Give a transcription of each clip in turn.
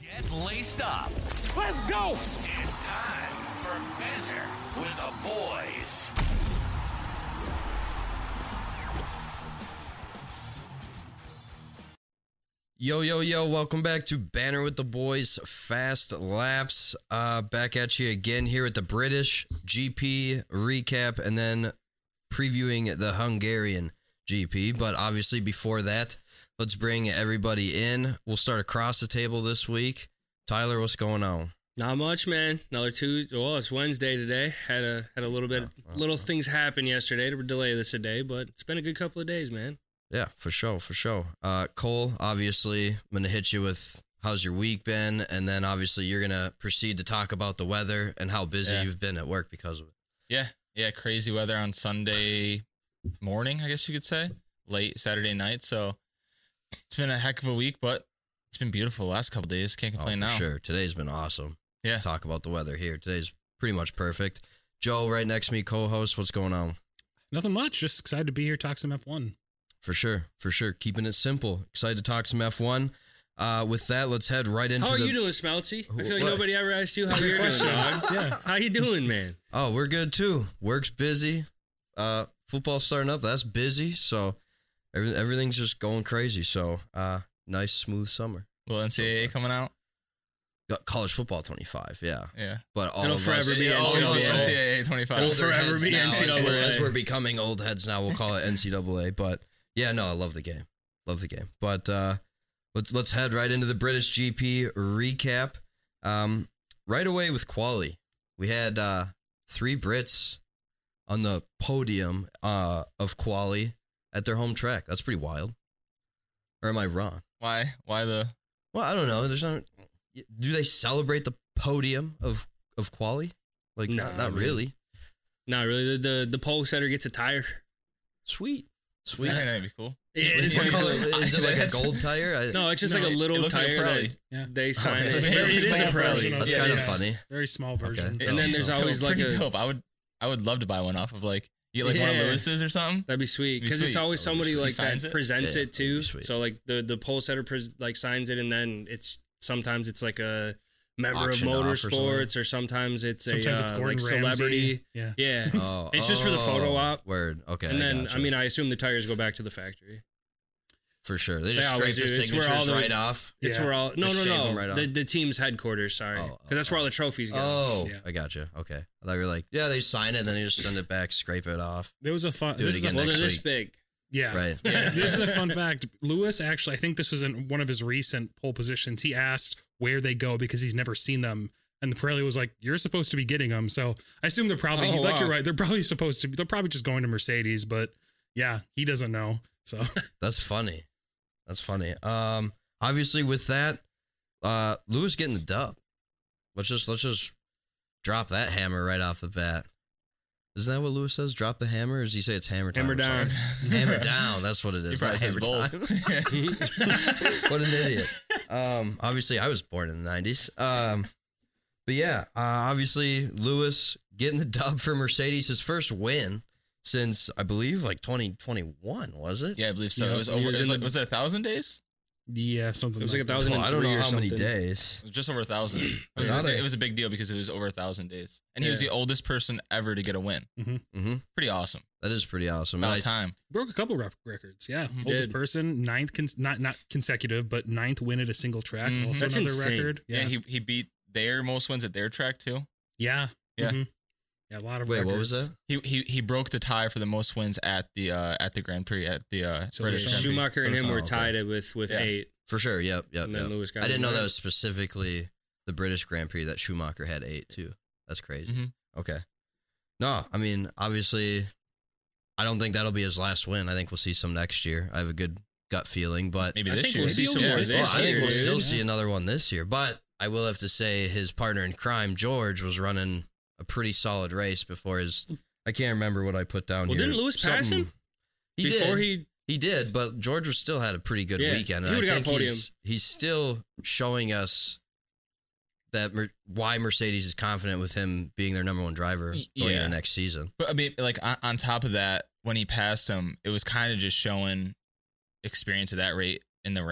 Get laced up. Let's go. It's time for Banter with the Boys. Yo, yo, yo, welcome back to Banter with the Boys Fast Laps. Back at you again here at the British GP recap and then previewing the Hungarian GP. But obviously before that, let's bring everybody in. We'll start across the table this week. Tyler, what's going on? Not much, man. Another Tuesday. Well, it's Wednesday today. Had a little bit, little things happen yesterday to delay this a day, but it's been a good couple of days, man. Yeah, for sure. Cole, obviously, I'm going to hit you with how's your week been, and then obviously you're going to proceed to talk about the weather and how busy you've been at work because of it. Yeah, crazy weather on Sunday morning, I guess you could say, late Saturday night, so it's been a heck of a week, but it's been beautiful the last couple of days. Can't complain now. Sure, today's been awesome. Yeah. Talk about the weather here. Today's pretty much perfect. Joe, right next to me, co-host, what's going on? Nothing much, just excited to be here, talk some F1. For sure. Keeping it simple. Excited to talk some F1. With that, let's head right into How are you doing, Smeltsy? I feel like nobody ever asked you how you're doing, dog. Yeah. How you doing, man? Oh, we're good too. Work's busy. Football's starting up. That's busy. So everything's just going crazy. So nice, smooth summer. Well, NCAA coming out? Got college football 25, yeah. Yeah. But all It'll of forever us, be NCAA 25. It'll forever be now, NCAA. as we're becoming old heads now, we'll call it NCAA. But yeah, no, I love the game. But let's head right into the British GP recap. Right away with quali. We had 3 Brits on the podium of quali at their home track. That's pretty wild. Or am I wrong? Why the... Well, I don't know. There's not. Do they celebrate the podium of quali? Like, No, not really. Not really. The pole setter gets a tire. Sweet. I think that'd be cool. Yeah, it is What kinda color cool. is it? Like a gold tire? No, it's just No, like a little it looks like a tire Pirelli. that they sign. Okay. It Very is a small Pirelli. version of That's it. kind of Yeah. funny. Very small version. Okay. And then there's always like pretty a... dope. I would love to buy one off of you get one of Lewis's or something. That'd be sweet Be because it's sweet. always That'd be somebody sweet. like Signs that it? presents Yeah, it too. that'd be sweet. So like the pole setter like signs it, and then sometimes it's like a member of Auction off or motorsports, or sometimes it's Sometimes it's a Gordon like Ramsay. celebrity. Yeah. Yeah, Oh, It's just for the photo op. Word. Okay. and then gotcha. I mean I assume the tires go back to the factory. for sure. They just They scrape always the do. It's where signatures all the- right off. It's Yeah. where all Just shave them right off. the team's headquarters. Sorry, Oh, because that's where all the trophies go. Oh, Yeah. I gotcha. Okay. I thought you were like, yeah, they sign it, and then they just send it back, scrape it off. There was a fun. Do it This is a, again Well, they're next this week. big. yeah. Right. This is a fun fact. Lewis actually, I think this was in one of his recent pole positions. He asked where they go because he's never seen them. And the Pirelli was like, "You're supposed to be getting them." So I assume they're probably Oh, wow. you're right. They're probably supposed to. They're probably just going to Mercedes. But yeah, he doesn't know. So That's funny. Obviously with that, Lewis getting the dub. Let's just drop that hammer right off the bat. Isn't that what Lewis says? Drop the hammer? Or does he say it's hammer time? Hammer I'm down. sorry. Hammer down. That's what it He is. probably Not says hammer both. time. What an idiot. Obviously I was born in the 90s. But yeah, obviously Lewis getting the dub for Mercedes, his first win since I believe like 2021, was it? Yeah, I believe so. Yeah. It was over. He was in the- Was it 1,000 days? yeah, something. It was like that. 1,000. Well, I don't know 2003 or how many something. days. It was just over 1,000. Got it. It was a big deal because it was over 1,000 days, and he was Yeah. the oldest person ever to get a win. Mm-hmm. Pretty awesome. That is pretty awesome. About And time. Broke a couple records. Yeah, He oldest did. person, ninth, not consecutive, but ninth win at a single track. Mhm. Also That's another insane. record. Yeah, Yeah, he beat their most wins at their track too. yeah, Yeah. Mhm. Yeah, a lot of Wait, records. what was that? He broke the tie for the most wins at the Grand Prix at the So British yeah, Grand Prix. Schumacher and So him it's- were okay. tied with Yeah. 8. For sure. Yep. And then Lewis got I didn't it know that right. was specifically the British Grand Prix that Schumacher had 8 too. That's crazy. Mhm. Okay. No, I mean, obviously, I don't think that'll be his last win. I think we'll see some next year. I have a good gut feeling, but Maybe I this think year. we'll see some Yeah, more this this well, I think year, we'll dude. still see another one this year. But I will have to say his partner in crime, George, was running a pretty solid race before his. I can't remember what I put down Well, here. didn't Lewis pass Something- him? He Before did. He did, but George was still had a pretty good Yeah, weekend. he And I would've got a think podium. he's still showing us that why Mercedes is confident with him being their number one driver going Yeah. into next season. But I mean, like on top of that, when he passed him, it was kind of just showing experience at that rate in the rain.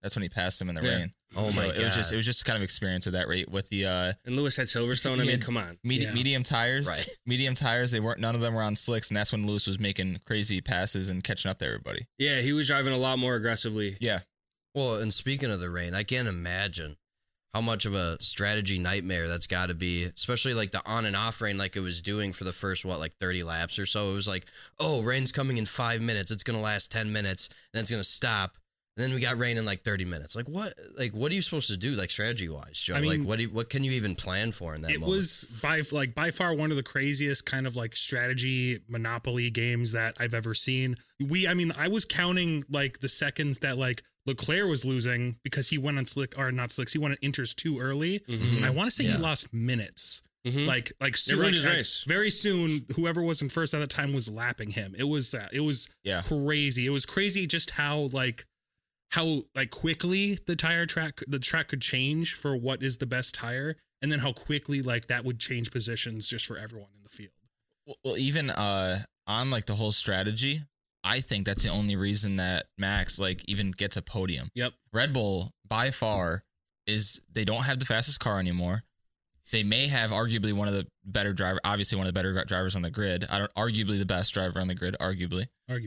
That's when he passed him in the Yeah. rain. Oh So my it god! was just kind of experience of that rate with the And Lewis had Silverstone. I He mean, had come on. medium tires. Right. Medium tires. None of them were on slicks, and that's when Lewis was making crazy passes and catching up to everybody. Yeah, he was driving a lot more aggressively. Yeah. Well, and speaking of the rain, I can't imagine how much of a strategy nightmare that's got to be, especially like the on and off rain, like it was doing for the first 30 laps or so. It was like, oh, rain's coming in 5 minutes. It's gonna last 10 minutes, and then it's gonna stop. And then we got rain in like 30 minutes. Like what? Like what are you supposed to do? Like strategy wise, Joe. I mean, what can you even plan for in that moment? It was by far one of the craziest kind of like strategy Monopoly games that I've ever seen. I was counting like the seconds that like Leclerc was losing because he went on he went on inters too early. Mhm. And I want to say he Yeah. lost minutes. Mhm. Like It ruined his race. very soon, whoever was in first at that time was lapping him. It was Yeah. crazy. It was crazy just how quickly the track could change for what is the best tire, and then how quickly like that would change positions just for everyone in the field. Well, even on like the whole strategy, I think that's the only reason that Max like even gets a podium. Yep. Red Bull by far they don't have the fastest car anymore. They may have arguably one of the better drivers on the grid. Arguably the best driver on the grid, arguably.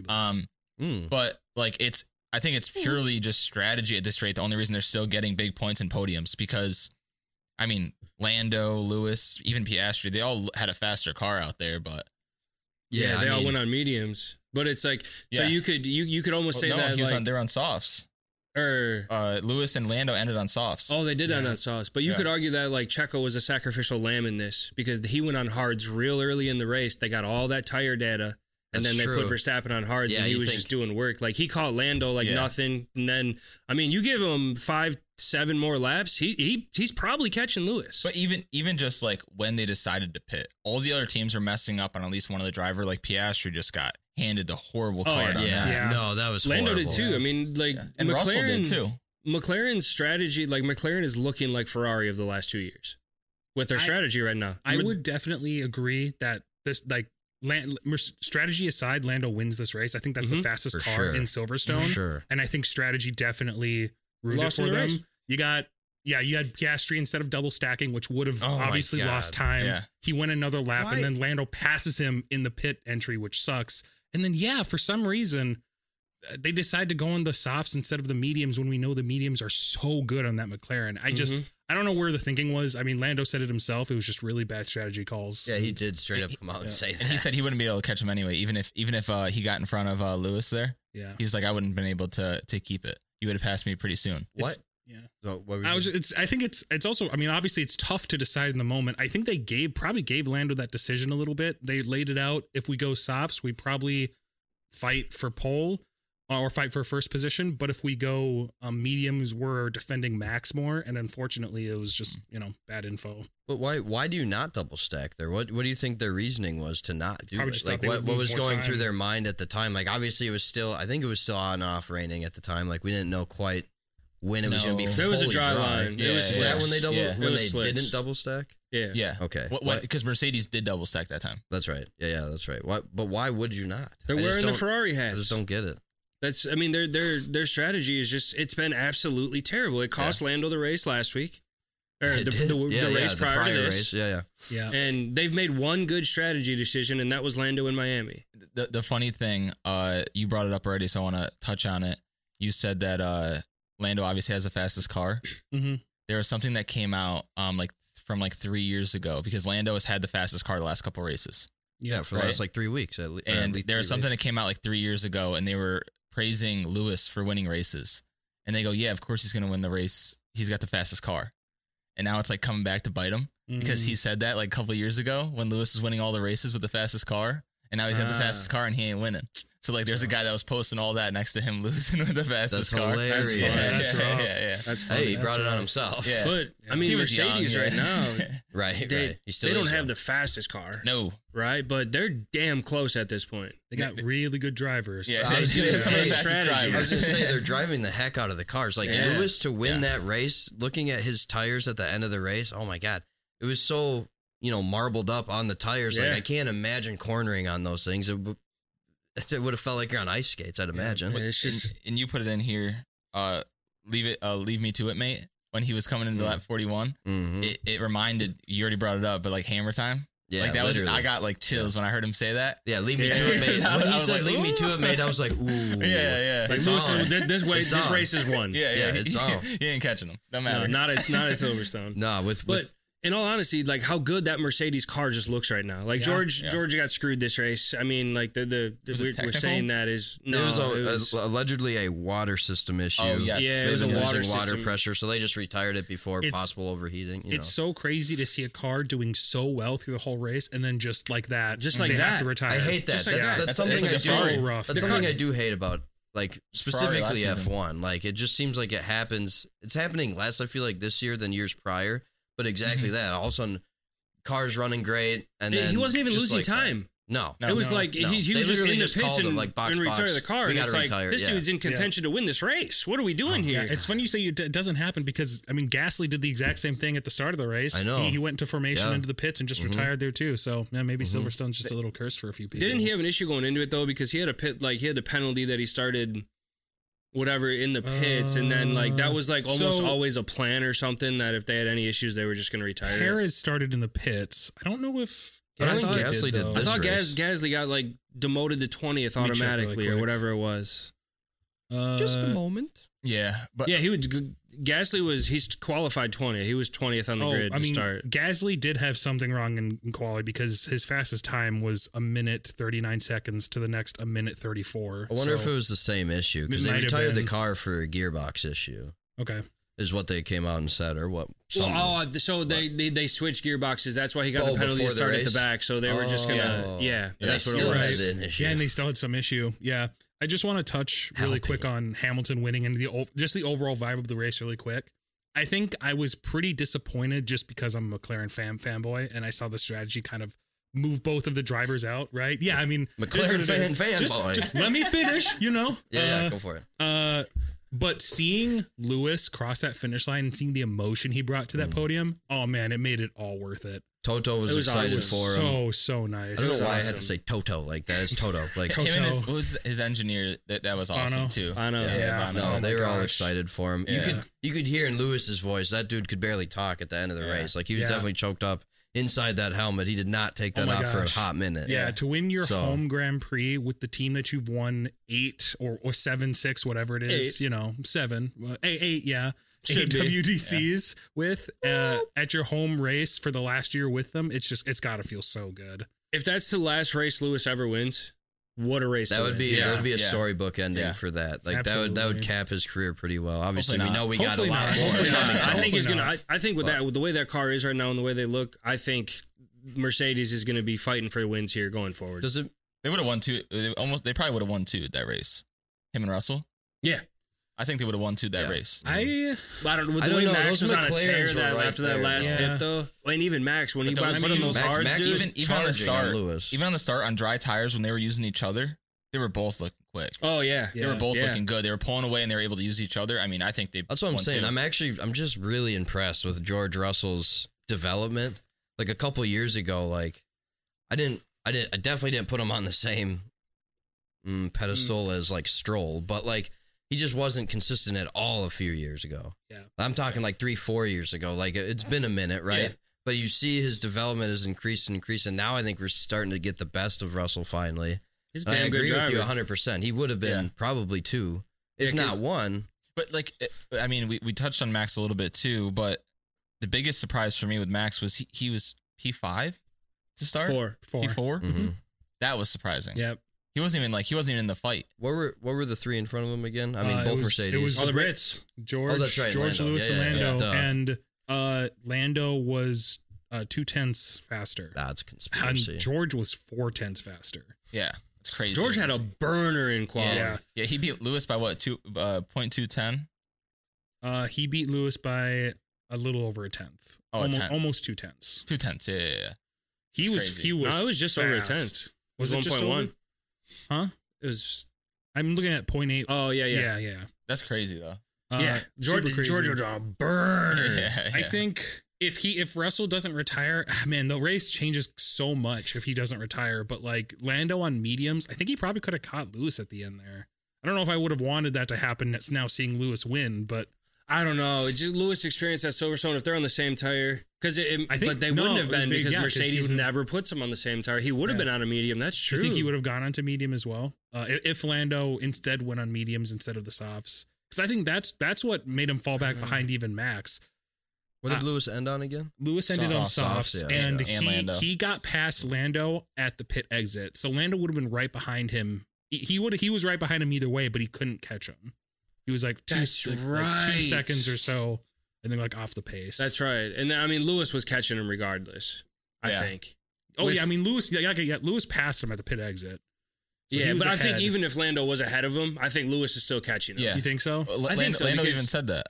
But like I think it's purely just strategy at this rate. The only reason they're still getting big points and podiums because, I mean, Lando, Lewis, even Piastri, they all had a faster car out there, but Yeah, they all went on mediums. But it's like, so Yeah. you could almost say that they're on softs. or Lewis and Lando ended on softs. oh, they did end on sauce. But you Yeah. could argue that like Checo was a sacrificial lamb in this because he went on hards real early in the race. They got all that tire data. And That's then they put true. Verstappen on hards, Yeah, and he you was think- just doing work. Like he caught Lando like Yeah. nothing, and then I mean, you give him 5-7 more laps, he's probably catching Lewis. But even just like when they decided to pit, all the other teams are messing up on at least one of the driver. Like Piastri just got handed the horrible card on yeah, that. Yeah. no, that was Lando horrible. did too. I mean, like And McLaren Russell did too. McLaren's strategy, like McLaren is looking like Ferrari of the last 2 years with their strategy right now. I would definitely agree that this strategy aside, Lando wins this race. I think that's the fastest For car sure. in Silverstone. For sure. And I think strategy definitely rooted Lost for in the them. race. You had Piastri instead of double stacking, which would have Oh my obviously God. lost time. Yeah. He went another lap, Why- and then Lando passes him in the pit entry, which sucks. And then, for some reason, they decide to go on the softs instead of the mediums when we know the mediums are so good on that McLaren. I don't know where the thinking was. I mean, Lando said it himself. It was just really bad strategy calls. Yeah, he did straight up come out and say that. And he said he wouldn't be able to catch him anyway, even if he got in front of Lewis there. Yeah. He was like, I wouldn't have been able to keep it. He would have passed me pretty soon. What? Yeah. So, what were you I think it's also, I mean, obviously it's tough to decide in the moment. I think they probably gave Lando that decision a little bit. They laid it out. If we go softs, we probably fight for pole or fight for first position. But if we go mediums, we're defending Max more. And unfortunately, it was just, bad info. But why do you not double stack there? What do you think their reasoning was to not do Probably it? just Like thought they what would lose was more going time. through their mind at the time? Like obviously I think it was still on and off raining at the time. Like we didn't know quite when it was going to be No. fully There was a dry dry. line. It was Is that when they slicks. Yeah. when It was they slicks. didn't double stack? Yeah. Yeah. Okay. What? Because Mercedes did double stack that time. That's right. Yeah, that's right. But why would you not? They're I just wearing the don't- Ferrari I hats. just don't get it. That's, I mean, their strategy is just, it's been absolutely terrible. It cost Lando the race last week. Or It the did. race the prior to this. race. Yeah. Yeah. And they've made one good strategy decision, and that was Lando in Miami. The funny thing, you brought it up already, so I want to touch on it. You said that Lando obviously has the fastest car. Mm-hmm. There was something that came out from 3 years ago because Lando has had the fastest car the last couple races. Yeah, for the Right. last 3 weeks. And there was something that came out 3 years ago, and they were praising Lewis for winning races. And they go, yeah, of course he's going to win the race. He's got the fastest car. And now it's coming back to bite him because he said that a couple of years ago when Lewis was winning all the races with the fastest car. And now he's got the fastest car and he ain't winning. So there's a guy that was posting all that next to him losing with the fastest That's car. hilarious. That's funny. That's rough. Yeah. That's funny. Hey, he brought it on himself. Yeah. But, I mean, He was young, Mercedes yeah. right now, Right. they He still don't is have young. the fastest car, No. right? But they're damn close at this point. They got really good drivers. Yeah. I was They gonna have some of the say fastest strategy. I was going to drivers. say they're driving the heck out of the cars. Like Yeah. Lewis to win that race, looking at his tires at the end of the race, oh my God. It was so, marbled up on the tires. Like Yeah. I can't imagine cornering on those things. It would have felt like you're on ice skates, I'd imagine. It's just, And you put it in here. leave me to it, mate. When he was coming into lap 41, it reminded, you already brought it up, but like Hammer Time. Yeah, like that literally. I got like chills when I heard him say that. Yeah, leave me to it, mate. When he I was said like, leave me to it, mate, I was like, ooh. Yeah. Like, It's Lewis on. this race is won. Yeah. it's on. He ain't catching them. No No, matter. not at Silverstone. No, But in all honesty, like how good that Mercedes car just looks right now. Like George got screwed this race. I mean, like we're saying that is it was allegedly a water system issue. Oh, yes. Yeah, it was a Losing water water system. pressure, so they just retired it before possible overheating. It's so crazy to see a car doing so well through the whole race, and then just like that, they have to retire. I hate that. Just like that. That's something It's I like do. so rough. That's something I do hate about, like, Ferrari specifically last season. F1. Like, it just seems like it happens. It's happening less, I feel like, this year than years prior. But exactly that. All of a sudden, cars running great, and then he wasn't even just losing like that. time. No, It was like no. he They was just literally in the just pits called him, and, like, box, and retire box. the car. We And it's gotta like retire, this yeah. dude's in contention to win this race. What are we doing here? It's funny you say it doesn't happen because, I mean, Gasly did the exact same thing at the start of the race. I know. He went into formation Yeah. into the pits and just retired there too. So maybe Silverstone's just a little cursed for a few people. Didn't he have an issue going into it though? Because he had he had the penalty that he started whatever in the pits, and then like that was like almost always a plan or something that if they had any issues they were just going to retire. Perez started in the pits. I don't know if I don't think Gasly Gasly did though. I this thought race. Gasly got like demoted to 20th Let me check really automatically or quick. whatever it was. Just a moment. Yeah, but Yeah, he's qualified 20th. He was 20th on the grid to start. Gasly did have something wrong in quali because his fastest time was 1:39 seconds to the next 1:34. I wonder if it was the same issue because It they might have retired the been. car for a gearbox issue. Okay. Is what they came out and said, or what? So they switched gearboxes. That's why he got the penalty before to the start at race? the back. So they were just gonna, And that's they what it still was. had an issue. Yeah, and they still had some issue. Yeah. I just want to touch really quick on Hamilton winning and just the overall vibe of the race really quick. I think I was pretty disappointed just because I'm a McLaren fanboy and I saw the strategy kind of move both of the drivers out, right? Yeah, I mean, McLaren fanboy. Just let me finish, you know? Yeah, go for it. But seeing Lewis cross that finish line and seeing the emotion he brought to that podium, oh man, it made it all worth it. Toto was excited for him. So nice. I don't know why I Awesome. had to say Toto like that. It's Toto. Like Toto. him and his engineer, that was awesome Bono. too. I know. Yeah. Bono. No, Oh they my were all gosh. excited for him. Yeah. You could hear in Lewis's voice that dude could barely talk at the end of the race. Like he was definitely choked up inside that helmet. He did not take that my off for a gosh. hot minute. Yeah, to win your So- home Grand Prix with the team that you've won 8 or 7, 6, whatever it is, 8. you know, 7, 8, yeah. Should 8 be. WDCs with at your home race for the last year with them. It's got to feel so good. If that's the last race Lewis ever wins, what a race That to would win. be Yeah. that would be a Yeah. storybook ending Yeah. for that. Like that Absolutely. would cap his career pretty well. Obviously, Hopefully we know not. we got a Hopefully lot not. more. Hopefully not. I think he's Hopefully gonna. not. I think with the way that car is right now and the way they look, I think Mercedes is gonna be fighting for wins here going forward. Does it? They would have won two. They probably would have won two that race. Him and Russell. Yeah. I think they would have won two that Yeah. race. I don't. With I the don't way know. Max Those was on a tear McLarens were right after that there, last though. pit though, and even Max when he But was those- putting those Max hards, was dude. even on the charging on start, Lewis. even on the start on dry tires when they were using each other, they were both looking quick. Oh yeah, They were both yeah. looking good. They were pulling away and they were able to use each other. I mean, I think they. That's what I'm won saying. two. I'm just really impressed with George Russell's development. Like a couple years ago, like I definitely didn't put him on the same pedestal as like Stroll, but like he just wasn't consistent at all a few years ago. Yeah. I'm talking like 3-4 years ago. Like it's been a minute, right? Yeah. But you see his development has increased and increased, and now I think we're starting to get the best of Russell finally. He's a And I damn good agree with you driver. 100%. He would have been Yeah. probably 2, if Yeah, 'cause- not 1. But like, I mean, we touched on Max a little bit too, but the biggest surprise for me with Max was he was P5 to start. 4. P4. Mhm. That was surprising. Yep. He wasn't even in the fight. What were the 3 in front of him again? I mean, It both was- Mercedes. It was Oh, the the Brits. George, Oh, that's right, George Lando. Lewis Yeah, and yeah, Lando. yeah, And Lando was 2/10 faster. That's And conspiracy. George was 4/10 faster. Yeah, it's crazy. George had a burner in quality. Yeah, he beat Lewis by what 0.210. He beat Lewis by a little over a tenth. Oh, a tenth. Almost 2/10. 2/10. Yeah. He It's was crazy. he was No, it was just over a fast. tenth. Was it just 1.1? over? Huh? It was. I'm looking at 0.8. Oh yeah. yeah. That's crazy though. Yeah, George super crazy. was on a burner. Yeah, I think if Russell doesn't retire, man, the race changes so much if he doesn't retire. But like Lando on mediums, I think he probably could have caught Lewis at the end there. I don't know if I would have wanted that to happen. It's now seeing Lewis win, but I don't know. Just Lewis experienced at Silverstone. If they're on the same tire, but they no, wouldn't have been they- because yeah, 'cause he Mercedes would've- never puts him on the same tire. He would have been on a medium. That's true. I think he would have gone onto medium as well if Lando instead went on mediums instead of the softs. Because I think that's what made him fall back behind even Max. What did Lewis end on again? Lewis ended on Softs, softs, yeah. and And Lando. he got past Lando at the pit exit. So Lando would have been right behind him. He was right behind him either way, but he couldn't catch him. He was like That's 2 right. seconds or so, and then like off the pace. That's right. And then, I mean, Lewis was catching him regardless, I Yeah. think. Oh With- yeah, I mean Lewis. Yeah, Lewis passed him at the pit exit. So he yeah, was but I think ahead. even if Lando was ahead of him, I think Lewis is still catching him. Yeah. You think so? Lando, I think so, Lando because- even said that.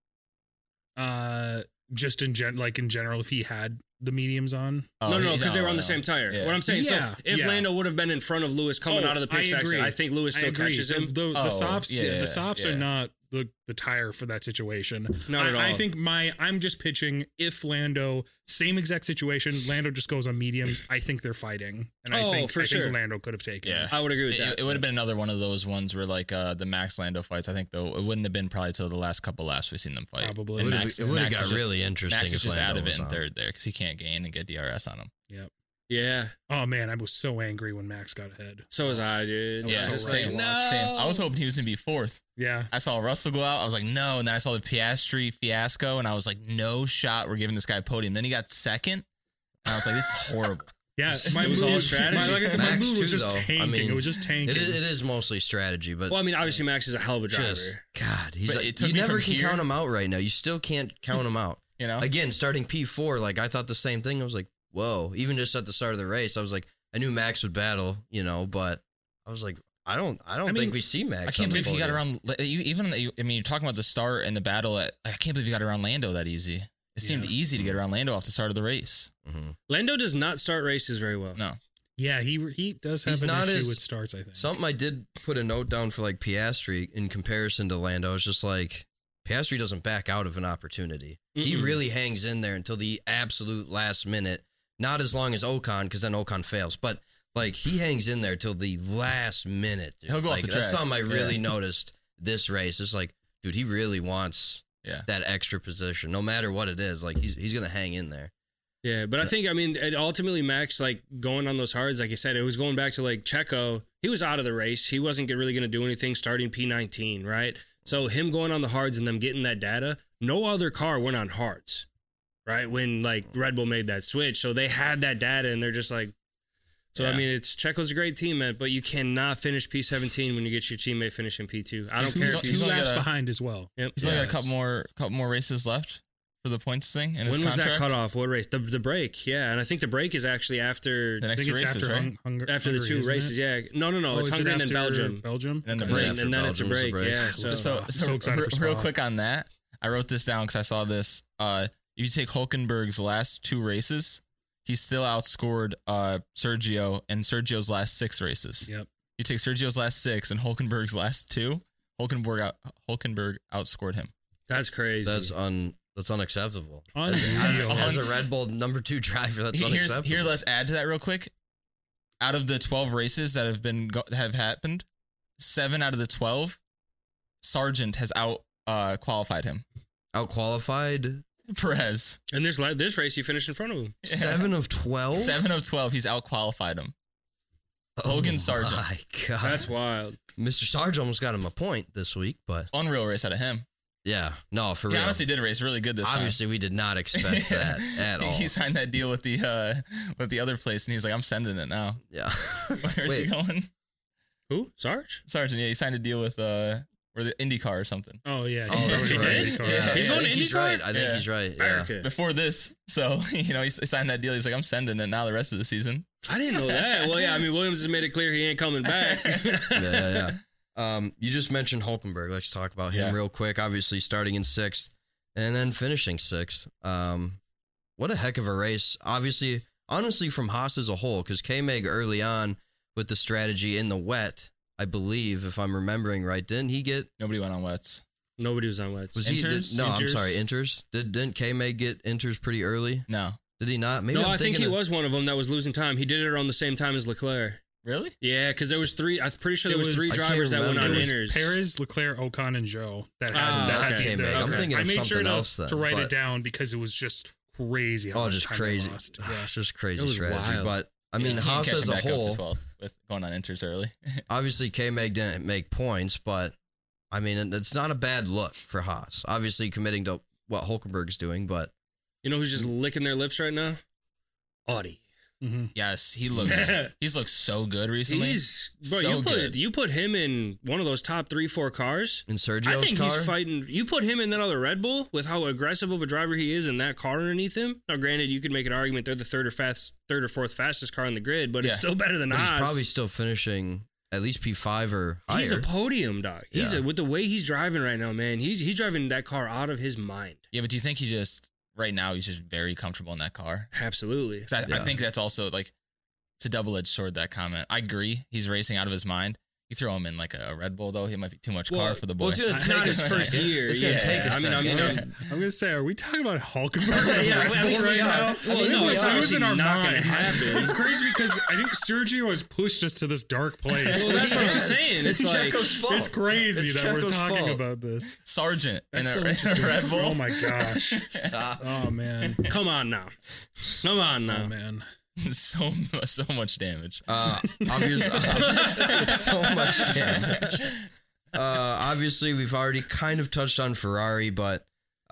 Just in general, if he had the mediums on. No, because they were on the same tire. Yeah. What I'm saying, Yeah, so if yeah. Lando would have been in front of Lewis coming out of the pit I exit, agree. I think Lewis still catches him. The Oh, softs, yeah, the softs yeah. are not the tire for that situation. Not at all. I think I'm just pitching if Lando, same exact situation, Lando just goes on mediums. I think they're fighting, and Oh, I think sure. Lando could have taken. Yeah. it. I would agree with that. It would have been another one of those ones where like the Max Lando fights. I think though it wouldn't have been probably till the last couple laps we've seen them fight. Probably. And It would've- it would've Max got is just- really interesting Max if is just Lando out of it was in on. third there because he can't gain and get DRS on him. Yeah. Oh man, I was so angry when Max got ahead. So was I, dude. was Yeah, so Just right same, to no. same. I was hoping he was gonna be fourth. Yeah. I saw Russell go out. I was like, no. And then I saw the Piastri fiasco, and I was like, no shot. We're giving this guy a podium. Then he got second, and I was like, this is horrible. Yeah, It my was mood, all strategy. like I said, my Max mood was too, just though. tanking. I mean, it was just tanking. It is mostly strategy, but Well, I mean, obviously Max is a hell of a driver. just God, he's But like, it took you me never from can here- count him out right now. You still can't count him out. You know, Again, starting P4, like I thought the same thing. I was like, whoa. Even just at the start of the race, I was like, I knew Max would battle, but I was like, I don't mean, think we see Max. I can't on the believe he got podium. around. I mean, you're talking about the start and the battle. I can't believe he got around Lando that easy. It seemed Yeah. easy to get around Lando off the start of the race. Mhm. Lando does not start races very well. No, Yeah, he does have He's an not issue as- with starts, I think. Something I did put a note down for like Piastri in comparison to Lando. It's just like Piastri doesn't back out of an opportunity. He Mm-mm. really hangs in there until the absolute last minute. Not as long as Ocon, because then Ocon fails, but like he hangs in there till the last minute. Dude. He'll go off like, the That's track. something I really Yeah. noticed this race. It's like, dude, he really wants Yeah. that extra position, no matter what it is. Like he's gonna hang in there. Yeah, but I think, I mean, ultimately Max, like going on those hards, like you said, it was going back to like Checo. He was out of the race. He wasn't really going to do anything starting P19, right? So him going on the hards and them getting that data, no other car went on hards, right? When like Red Bull made that switch. So they had that data and they're just like, so I Yeah. mean, Checo's a great teammate, but you cannot finish P17 when you get your teammate finishing P2. I don't care if Two he's you. only laps got a- behind as well. Yep. he's only got a it's- couple more races left for the points thing in his When was contract. that cutoff? What race? The break, yeah. And I think the break is actually after The I next think two it's races, after right? after the Hungary, two isn't races. it? Yeah. No. Oh, It's is it Hungary and then after Belgium. Belgium. And then the Okay. break. After And then it's a Belgium's the break. break. Yeah. So- So so excited for real Spa. quick on that, I wrote this down because I saw this. If you take Hulkenberg's last two races, he still outscored Sergio in Sergio's last 6 races. Yep. You take Sergio's last 6 and Hulkenberg's last 2. Hulkenberg outscored him. that's crazy. That's unacceptable. Unreal. As a Red Bull number 2 driver, that's unacceptable. Here, let's add to that real quick. Out of the 12 races that have happened, 7 out of the 12, Sargent has qualified him. Out-qualified Perez. and this race, he finished in front of him. 7 of 12. 7 of 12, he's out-qualified him. Logan Sargent. My God, That's wild. Mr. Sargent almost got him a point this week, but Unreal race out of him. yeah, no, for He real. honestly did race really good this Obviously, we did not expect that at all. He signed that deal with the other place, and he's like, I'm sending it now. Yeah. Where's he Wait. going? Who? Sarge? Sargent, yeah, he signed a deal with or the IndyCar or something. Oh yeah. Oh, that's He right. did? Yeah, He's I going to think he's IndyCar? right. I think Yeah. he's right. Yeah. Okay. Before this, so he signed that deal. He's like, I'm sending it now the rest of the season. I didn't know that. Well, yeah, I mean, Williams has made it clear he ain't coming back. Yeah. You just mentioned Hulkenberg. Let's talk about him Yeah. real quick. Obviously, starting in 6th and then finishing 6th. What a heck of a race. Obviously, honestly, from Haas as a whole, because K-Meg early on with the strategy in the wet, I believe, if I'm remembering right, didn't he get? Nobody went on wets. Nobody was on wets. Was he? Inters? No, I'm Inters? sorry, Inters. Didn't K-Meg get Inters pretty early? No. Did he not? Maybe No, I'm I think he thinking of- was one of them that was losing time. He did it around the same time as Leclerc. Really? Yeah, because there was 3. I'm pretty sure there was 3 I can't drivers that went on remember. It was inners. Perez, Leclerc, Ocon, and Joe that had, Ah, that okay. had the, I'm thinking I of made sure something to, else then, to write but- it down because it was just crazy. How Oh, much just time they crazy. lost. It's just crazy It was strategy. wild. But I mean, He Haas catching as a back up to whole, 12th with going on inters early. obviously K-Mag didn't make points, but I mean, it's not a bad look for Haas. Obviously committing to what Hulkenberg's doing, but You know who's just licking their lips right now? Audi. Mm-hmm. Yes, he's looked so good recently. Bro, So you good. put him in one of those top 3-4 cars. in I Sergio's think car, he's fighting. You put him in that other Red Bull with how aggressive of a driver he is in that car underneath him. Now, granted, you could make an argument they're the third or fourth fastest car on the grid, but it's Yeah. still better than but he's Haas. probably still finishing at least P5 or higher. He's a podium dog. Yeah. With the way he's driving right now, man. He's driving that car out of his mind. Yeah, but do you think right now he's just very comfortable in that car? Absolutely. 'Cause I Yeah. think that's also like, it's a double-edged sword, that comment. I agree. He's racing out of his mind. You throw him in like a Red Bull, though, he might be too much car for the boy. Well, it's gonna take Not a his first second. year. It's gonna Yeah. take a I mean, second. I'm gonna say, are we talking about Hulkenberg? Yeah, Red I mean, Bull we right are. now? I mean, It we was- are. it was in our Not gonna minds. happen. It's crazy because I think Sergio has pushed us to this dark place. Well, that's what I'm saying. It's like Checo's fault. It's crazy It's that we're Checo's talking fault. about this. Sergeant in That's so a interesting. Red Bull. Oh my gosh. Stop. Oh man. come on now. Come on now. Oh man. so much damage. Obviously, so much damage. Obviously, we've already kind of touched on Ferrari, but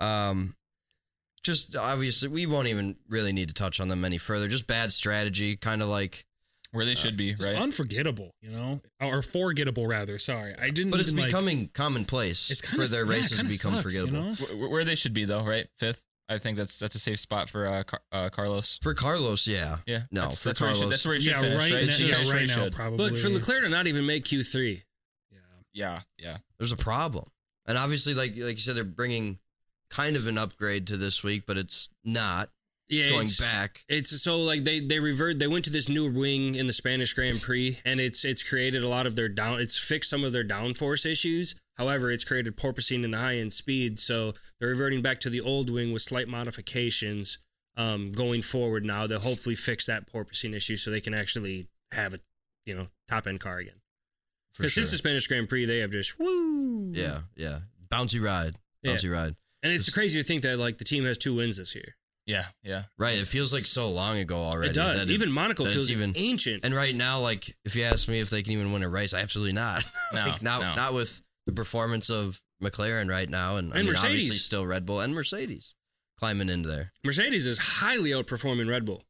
just obviously, we won't even really need to touch on them any further. Just bad strategy, kind of like. Where they should be, It's right? unforgettable, or forgettable rather. Sorry, I didn't. But it's even, becoming commonplace It's for their races to become forgettable. Where they should be, though, right? 5th. I think that's a safe spot for Carlos. For Carlos, yeah. Yeah. No, that's, for that's where he should, Carlos. that's where he should Yeah, finish, right. right? Now, Yeah, yeah, where he right now, should. probably. But for Leclerc to not even make Q3, yeah. Yeah. There's a problem. And obviously, like you said, they're bringing kind of an upgrade to this week, but it's not. yeah, It's going back. It's so like they went to this new wing in the Spanish Grand Prix, and it's created a lot of their it's fixed some of their downforce issues. However, it's created porpoising in the high end speed, so they're reverting back to the old wing with slight modifications going forward. Now they'll hopefully fix that porpoising issue so they can actually have a top end car again. For Because sure. since the Spanish Grand Prix, they have just woo. Yeah. Bouncy ride. Ride. And it's crazy to think that like the team has 2 wins this year. Yeah. Right. It feels like so long ago already. It does. that Even Monaco that it's feels even- ancient. And right now, like, if you ask me if they can even win a race, absolutely not. No, no. Not with the performance of McLaren right now, and I mean, Mercedes. obviously still Red Bull and Mercedes climbing into there. Mercedes is highly outperforming Red Bull.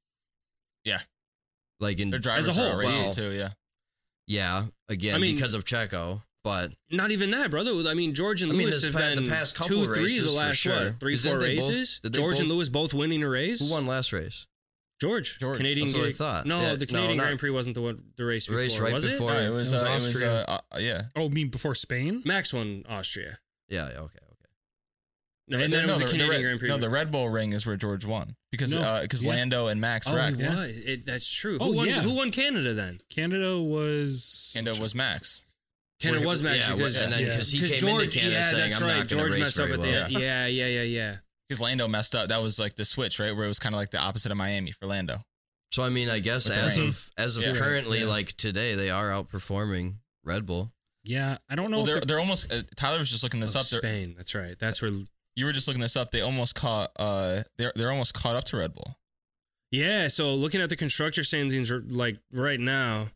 Like in Their drivers As a whole, are racing well, too, yeah. yeah, again I mean- because of Checo, but Not even that, brother. I mean, George and Lewis have been the past couple 2-3 races the for last sure. 3-4 races. Did they George and both- Lewis both winning a race. Who won last race? George. George. Canadian. That's what I thought. No, Yeah, the no, Canadian not- Grand Prix wasn't the race The before, race right was before. No, it was Austria. yeah. Oh, you mean before Spain? it? Max won Austria. Yeah, okay. No, and then it was the Canadian Grand Prix. No, the Red Bull ring is where George won because No. Yeah. Lando and Max oh, wrecked. he Yeah. was. That's true. Oh, yeah. Who won Canada then? Canada was. Lando was Max. Canada Well, was Max yeah, because and then because he because came George. into Canada Yeah, saying, that's "I'm right. not going George to race messed up very at the well." end. Yeah. Because Lando messed up. That was like the switch, right? Where it was kind of like the opposite of Miami for Lando. So I mean, I guess With the rain. as of Yeah. currently, Yeah. like today, they are outperforming Red Bull. Yeah, I don't know. Well, if they're almost. Tyler was just looking this Oh, up. Spain. That's right. That's where. You were just looking this up. They almost caught. They're almost caught up to Red Bull. Yeah. So looking at the constructor standings like right now.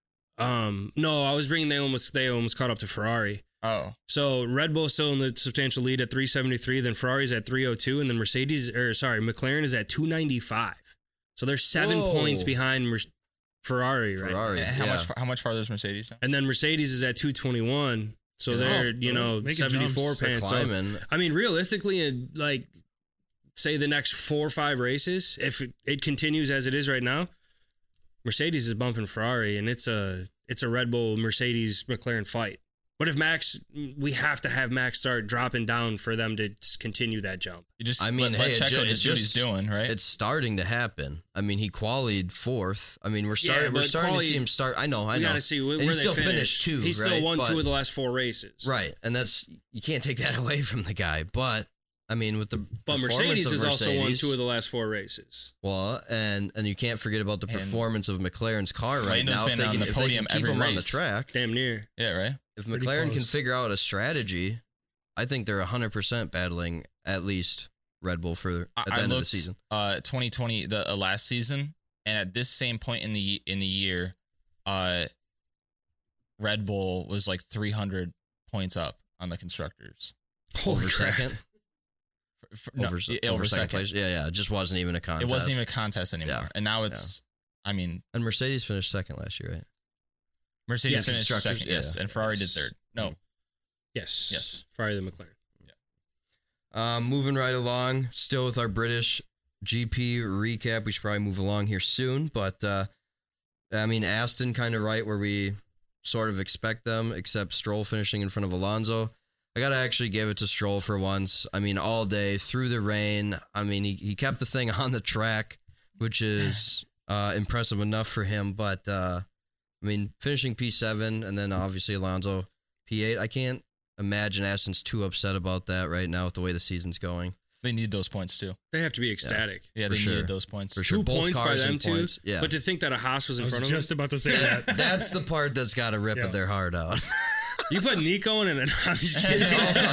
No, I was bringing they almost caught up to Ferrari. Oh, So Red Bull still in the substantial lead at 373, then Ferrari's at 302, and then McLaren is at 295. So they're 7 Whoa. points behind Ferrari, right? Ferrari, and yeah. how much farther is Mercedes now? And then Mercedes is at 221. So Yeah. they're, making 74 jumps. They're pants. So, climbing. I mean, realistically, in like say the next 4 or 5 races, if it continues as it is right now, Mercedes is bumping Ferrari, and it's a Red Bull Mercedes McLaren fight. But if we have to have Max start dropping down for them to continue that jump. You just. I mean, let hey, Checo it's just do what he's just- doing, right? It's starting to happen. I mean, he qualied 4th. I mean, we're Yeah, starting. we're but starting to quali- see him start. I know. We got to see where And he they still finish. finished 2. He still right? won But- 2 of the last 4 races. Right, and that's you can't take that away from the guy. But I mean, with the But performance Mercedes of has also won Mercedes, 2 of the last 4 races. well, and you can't forget about the And performance of McLaren's car right Lando's now. If been they on can, the if they podium can keep every him on the race. track, Damn near. Yeah, right. if Pretty McLaren can close. figure out a strategy, I think they're 100% battling at least Red Bull for at the end of the season. 2020, the last season, and at this same point in the year, Red Bull was like 300 points up on the constructors. Holy Over crap. second, over second place. Yeah, it just wasn't even a contest. It wasn't even a contest anymore, Yeah. and now it's. I mean, And Mercedes finished second last year, right? Mercedes Yes. finished Constructors, second, yes, yeah. and Ferrari did Yes. third. No, Yes. Yes. Ferrari the McLaren. Moving right along, still with our British GP recap. We should probably move along here soon, but I mean, Aston kind of right where we sort of expect them, except Stroll finishing in front of Alonso. I gotta actually give it to Stroll for once. I mean, all day through the rain. I mean, he kept the thing on the track, which is impressive enough for him. But I mean, finishing P7 and then obviously Alonso P8. I can't imagine Aston's too upset about that right now with the way the season's going. they need those points too. They have to be ecstatic. Yeah, For they sure. needed those points. For sure. 2 Both points by cars them and too. points. Yeah. But to think that a Haas was I in was front of just them. about to say that. That's the part that's got to rip Yeah. their heart out. You put Nico in and then I'm just kidding.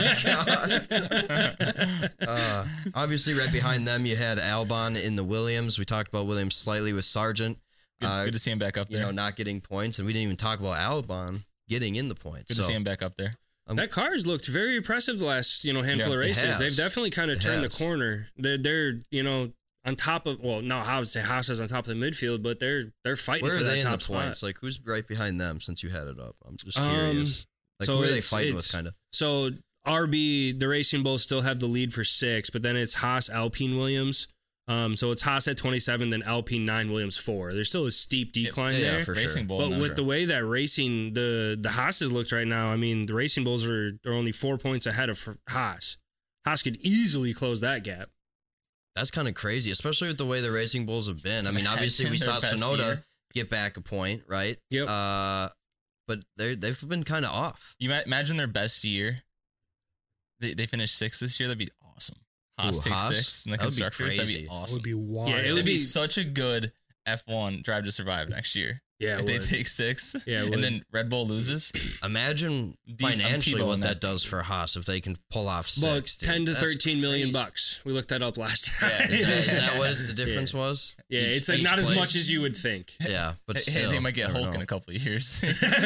Obviously, right behind them, you had Albon in the Williams. We talked about Williams slightly with Sargent. Good to see him back up You there. know, not getting points, and we didn't even talk about Albon getting in the points. Good to see him back up there. That car's looked very impressive the last, handful Yeah, of it races. has. They've definitely kind of It turned has. the corner. They're on top of, well, no, I would say Haas is on top of the midfield, but they're fighting Where for are that they in the top spot. points? Like, who's right behind them since you had it up? I'm just Um, curious. Like, so who are they it's- fighting with, it's- kind of? So RB, the Racing Bulls still have the lead for 6, but then it's Haas, Alpine, Williams. So it's Haas at 27, then Alpine 9, Williams 4. There's still a steep decline Yeah, there. for Racing sure. Bull. But no. with the way that racing the Haas's looked right now, I mean, the Racing Bulls are only 4 points ahead of Haas. Haas could easily close that gap. That's kind of crazy, especially with the way the Racing Bulls have been. I mean, obviously, we Their saw best Tsunoda year. get back a point, right? Yep. But they've been kind of off. You might imagine their best year. They finished 6th this year. That'd be awesome. Haas Ooh, takes Haas? 6th in the That would be constructors. That'd crazy. be That awesome. would be wild. Yeah, it It'd would be be- such a good F1 Drive to Survive next year. Yeah, if it they would. take 6th, Yeah, it and would. then Red Bull loses. Imagine financially Tebow what in that that. does for Haas if they can pull off About 6. dude. 10 to That's 13 million crazy. bucks. We looked that up last time. Yeah, Is that what the difference was? Yeah, Each- it's like each not as place? much as you would think. Yeah, but Hey, still, they might get I don't Hulk in know. a couple of years.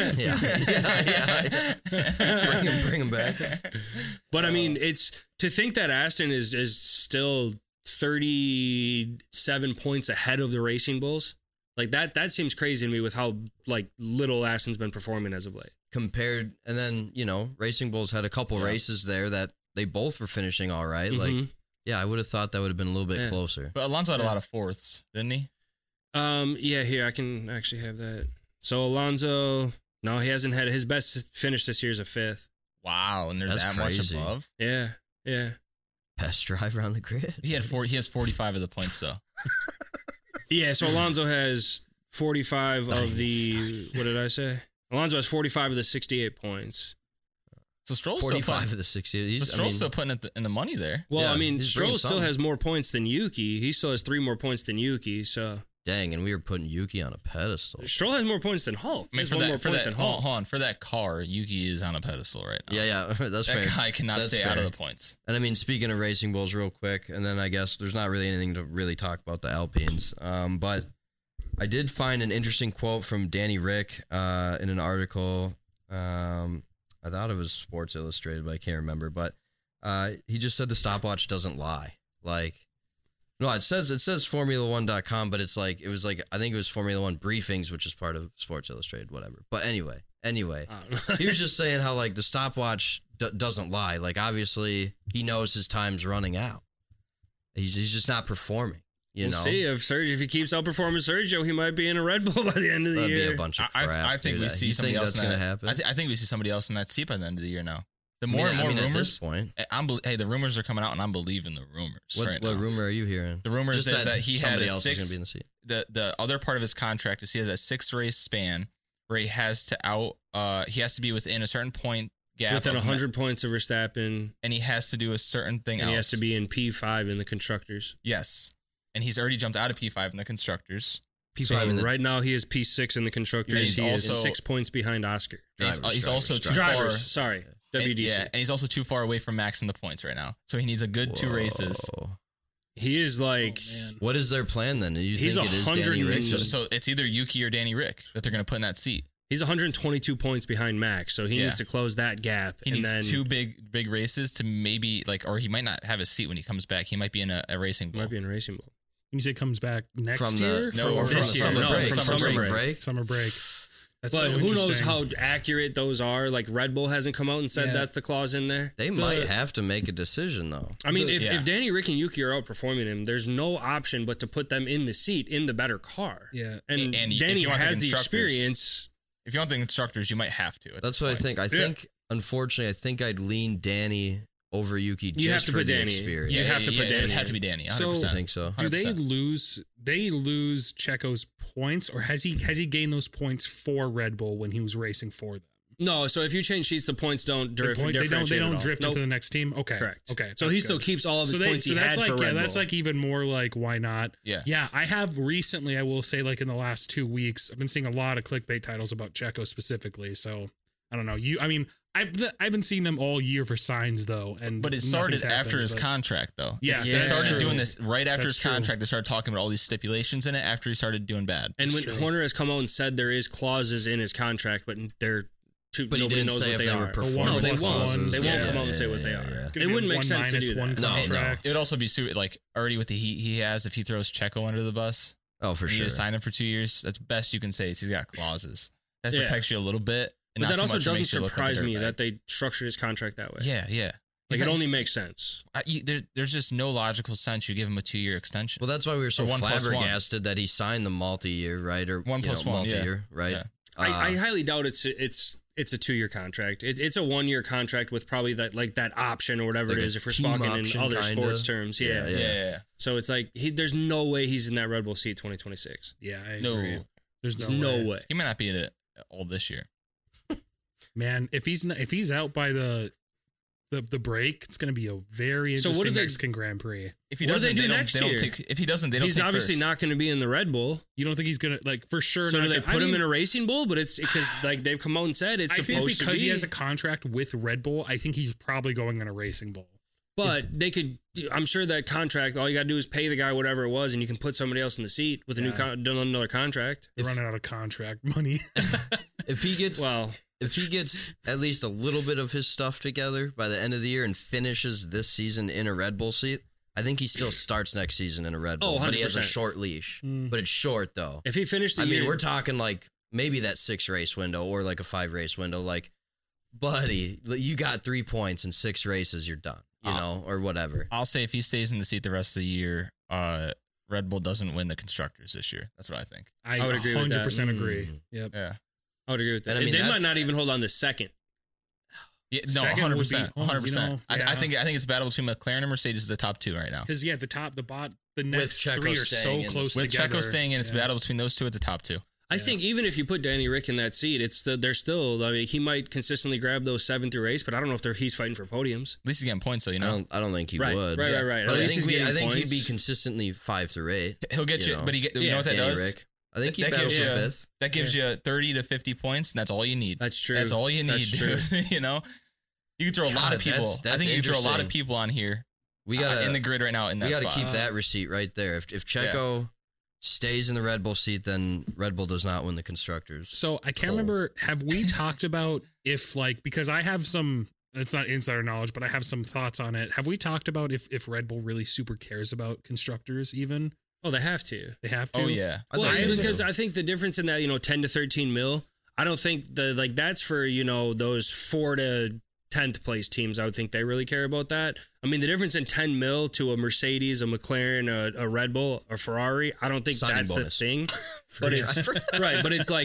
yeah. Bring him back. But I mean, it's to think that Aston is still 37 points ahead of the Racing Bulls. Like that seems crazy to me with how like little Aston's been performing as of late. Compared, and then Racing Bulls had a couple races there that they both were finishing all right. Like, Mhm. yeah, I would have thought that would have been a little bit Yeah. closer. But Alonso had a lot of 4ths, didn't he? Yeah, here I can actually have that. So Alonso, no, he hasn't had his best finish this year is a 5th. Wow, and they're That's that crazy. much above. Yeah. Best driver on the grid. He has 45 of the points though. Yeah, so Alonso has 45 Not of even the, what did I say? Alonso has 45 of the 68 points. So Stroll's 45 of the 60. But Stroll's still putting it in the money there. Well, Yeah, I mean, he's bringing Stroll still something. has more points than Yuki. He still has 3 more points than Yuki. So Dang, and we were putting Yuki on a pedestal. Stroll has more points than Hulk. I mean, He has for one more that, for point that, than hold Hulk. on, for that car, Yuki is on a pedestal right now. Yeah, that's That fair. guy cannot That's stay out fair. of the points. And I mean, speaking of Racing Bulls, real quick, and then I guess there's not really anything to really talk about the Alpines. But I did find an interesting quote from Danny Rick in an article. I thought it was Sports Illustrated, but I can't remember. But he just said the stopwatch doesn't lie. Like, no, it says Formula1.com, but it's like, it was like, I think it was Formula One Briefings, which is part of Sports Illustrated, whatever. But anyway, I don't know. he was just saying how like the stopwatch doesn't lie. Like obviously he knows his time's running out. He's just not performing. You We'll know, see if he keeps outperforming Sergio, he might be in a Red Bull by the end of the that'd year. be a bunch of crap. I think dude. we see You somebody think else that's in gonna that. happen. I think we see somebody else in that seat by the end of the year now. The I more mean, and more at this rumors. point, Hey, the rumors are coming out, and I'm believing the rumors what right what now. rumor are you hearing? The rumor is that he had somebody a else is 6. gonna be in the seat. The other part of his contract is he has a 6 race span where he has to he has to be within a certain point gap. It's within of 100 points of Verstappen, and he has to do a certain thing and else. he has to be in P5 in the constructors. Yes. And he's already jumped out of P5 in the constructors. P5 So in the right now he is P6 in the constructors. Yeah, He he's is also- 6 points behind Oscar. He's also too Drivers, far. sorry, And, WDC. yeah, and he's also too far away from Max in the points right now. So he needs a good 2 races. Whoa. He is like, man. What is their plan then? Do you He's think it is Danny 100 Rick? and- So it's either Yuki or Danny Rick that they're going to put in that seat. he's 122 points behind Max, so he Yeah. needs to close that gap. He and needs then 2 big races to maybe or he might not have a seat when he comes back. He might be in a racing he ball. might be in a racing ball. When you say comes back next From year, the No, or from this the year. summer No, break. from summer break. summer break. That's But so who knows interesting. how accurate those are? Like Red Bull hasn't come out and said Yeah. that's the clause in there. They might have to make a decision though. I mean, if, Yeah. if Danny Rick and Yuki are outperforming him, there's no option but to put them in the seat in the better car. Yeah. And And if Danny you want the has the constructors- experience. If you want the constructors, you might have to. at That's this what I point. think. I think unfortunately, I'd lean Danny over Yuki just You have to for put the Danny. experience. You have to put It Danny would have in. to be Danny. 100%. So- I think so. Do they 100%. lose? They lose Checo's points, or has he gained those points for Red Bull when he was racing for them? No, so if you change sheets, the points don't They differentiate. don't at all. drift Nope. into the next team. Okay, Correct. Okay, So that's he still good. keeps all of his points he that's had like for Red that's Bull. like even more like why not? Yeah. I have recently. I will say, like in the last 2 weeks, I've been seeing a lot of clickbait titles about Checo specifically. So I don't know. I've been seeing them all year for signs though, and But it started nothing's after happened, his but- contract, though. Yeah, They that's started true. doing this right after That's his true. contract. They started talking about all these stipulations in it after he started doing bad. And when That's true. Horner has come out and said there is clauses in his contract, but they're But he nobody didn't knows say what if they they are. were No, performance they won't. clauses. They won't Yeah, come out and say yeah, what they yeah, are. yeah. It's It gonna be wouldn't a make sense to do 1-1 that. No, contract. It would also be like already with the heat he has. If he throws Checo under the bus, Oh, for and you sure. just sign him for 2 years. That's best you can say is he's got clauses that Yeah. protects you a little bit. And But not that too also much doesn't makes you look like a surprise me dirtbag. that they structured his contract that way. Yeah. Like it only makes sense. There's just no logical sense you give him a 2-year extension. Well, that's why we were so 1 plus 1. flabbergasted that he signed the multi-year, right? Or 1 plus 1, yeah. multi-year, right? Yeah. I highly doubt it's a 2-year contract. It's a 1-year contract with probably that option or whatever Like it a is if we're team talking in option, other kinda. sports terms. Yeah. Yeah. So it's like there's no way he's in that Red Bull seat 2026. Yeah, I No. agree. There's There's no, no way. way. He might not be in it all this year. Man, if he's out by the break, it's going to be a very So what interesting do they- Mexican Grand Prix. If he What do doesn't, they do don't, next they don't year? take. If he doesn't, they don't. He's take obviously first. not going to be in the Red Bull. You don't think he's going to for sure? So not do they gonna- put him in a racing bull? But it's because they've come out and said it's I think supposed to be. because he has a contract with Red Bull, I think he's probably going in a racing bull. But they could. I'm sure that contract. All you got to do is pay the guy whatever it was, and you can put somebody else in the seat with a new another contract. They're running out of contract money. If he gets Well, if he gets at least a little bit of his stuff together by the end of the year and finishes this season in a Red Bull seat, I think he still starts next season in a Red Bull. Oh, but he has a 100%. short leash. Mm. But it's short though. if he finished the I year, mean, we're talking like maybe that 6 race window or like a 5 race window. Like, buddy, you got 3 points in 6 races, you're done. You know, or whatever. I'll say if he stays in the seat the rest of the year, Red Bull doesn't win the constructors this year. That's what I think. I would agree with that. 100% agree. Mm. Yep. Yeah. I would agree with that. And I mean, they might that's- not even hold on to second. Yeah, no, Second would 100%. be- 100%. you know, I yeah. think it's a battle between McLaren and Mercedes, the top 2 right now. Because the next Checo 3 are staying so in close With together. Checo staying in, it's a Yeah. battle between those 2 at the top 2. I think even if you put Danny Rick in that seat, they're still. I mean, he might consistently grab those 7 through race, but I don't know if he's fighting for podiums. At least he's getting points, though. You know, I don't think he Right, would. right. But At I least think, he's getting I think he'd be points. consistently 5 through 8. he'll get you, know. but you know what that Danny does? Rick. I think he That battles gives for you- 5th. That gives you 30 to 50 points, and that's all you need. That's true. That's all you need. That's true. Dude. You know, you can throw a lot God, of people. that's I think you can throw a lot of interesting. people on here. We got in the grid right now in that We got to spot. keep that receipt right there. If Checo stays in the Red Bull seat, then Red Bull does not win the constructors. So I can't Cool. remember. Have we talked about if because I have some. It's not insider knowledge, but I have some thoughts on it. Have we talked about if Red Bull really super cares about constructors? Even Oh, they have to. they have to. Oh yeah. Well, think they because do. I think the difference in that 10 to 13 mil. I don't think that's for those 4 to 10th place teams. I would think they really care about that. I mean, the difference in 10 mil to a Mercedes, a McLaren, a Red Bull, a Ferrari, I don't think Signing that's bonus. the thing. But it's right. But it's like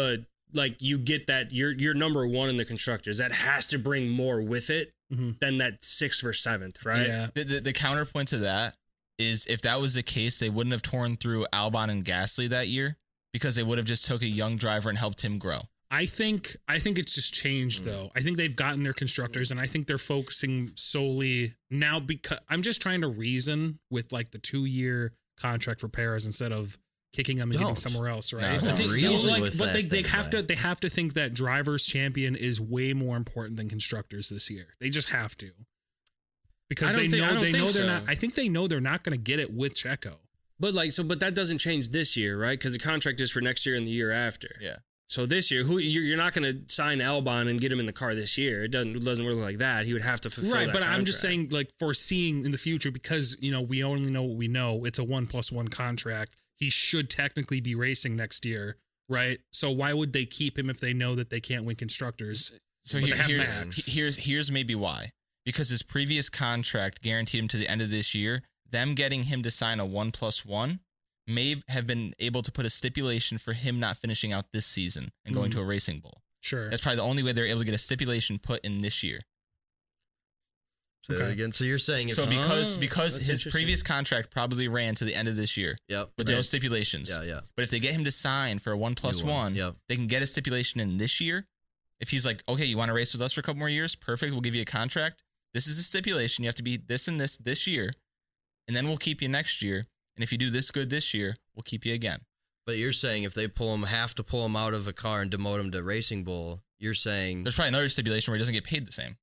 you get that you're number 1 in the constructors. That has to bring more with it Mhm. than that 6th or 7th, right? Yeah. The counterpoint to that is if that was the case, they wouldn't have torn through Albon and Gasly that year because they would have just took a young driver and helped him grow. I think it's just changed though. I think they've gotten their constructors, and I think they're focusing solely now because I'm just trying to reason with like the 2-year contract for Perez instead of kicking him and getting somewhere else, right? No, I think reason like, with but that they thing, have man. they have to think that drivers champion is way more important than constructors this year. They just have to. Because I don't think they're so. not. I think they know they're not going to get it with Checo. But but that doesn't change this year, right? Because the contract is for next year and the year after. Yeah. So this year, you're not going to sign Albon and get him in the car this year. It doesn't work like that. He would have to fulfill Right, that but I'm just contract. saying, like, foreseeing in the future, because we only know what we know. It's a 1+1 contract. He should technically be racing next year, right? So why would they keep him if they know that they can't win constructors? So But they have Max. here's maybe why. Because his previous contract guaranteed him to the end of this year. Them getting him to sign a 1+1 may have been able to put a stipulation for him not finishing out this season and going to a racing bull. Sure. That's probably the only way they're able to get a stipulation put in this year. Say that Okay. again. So you're saying if So because that's his interesting. previous contract probably ran to the end of this year yep, with right. those stipulations. Yeah. But if they get him to sign for a 1+1, Yep. they can get a stipulation in this year. If he's like, okay, you want to race with us for a couple more years? Perfect. We'll give you a contract. This is a stipulation. You have to be this and this year, and then we'll keep you next year. And if you do this good this year, we'll keep you again. But you're saying if they have to pull him out of a car and demote him to Racing Bull, you're saying There's probably another stipulation where he doesn't get paid the same.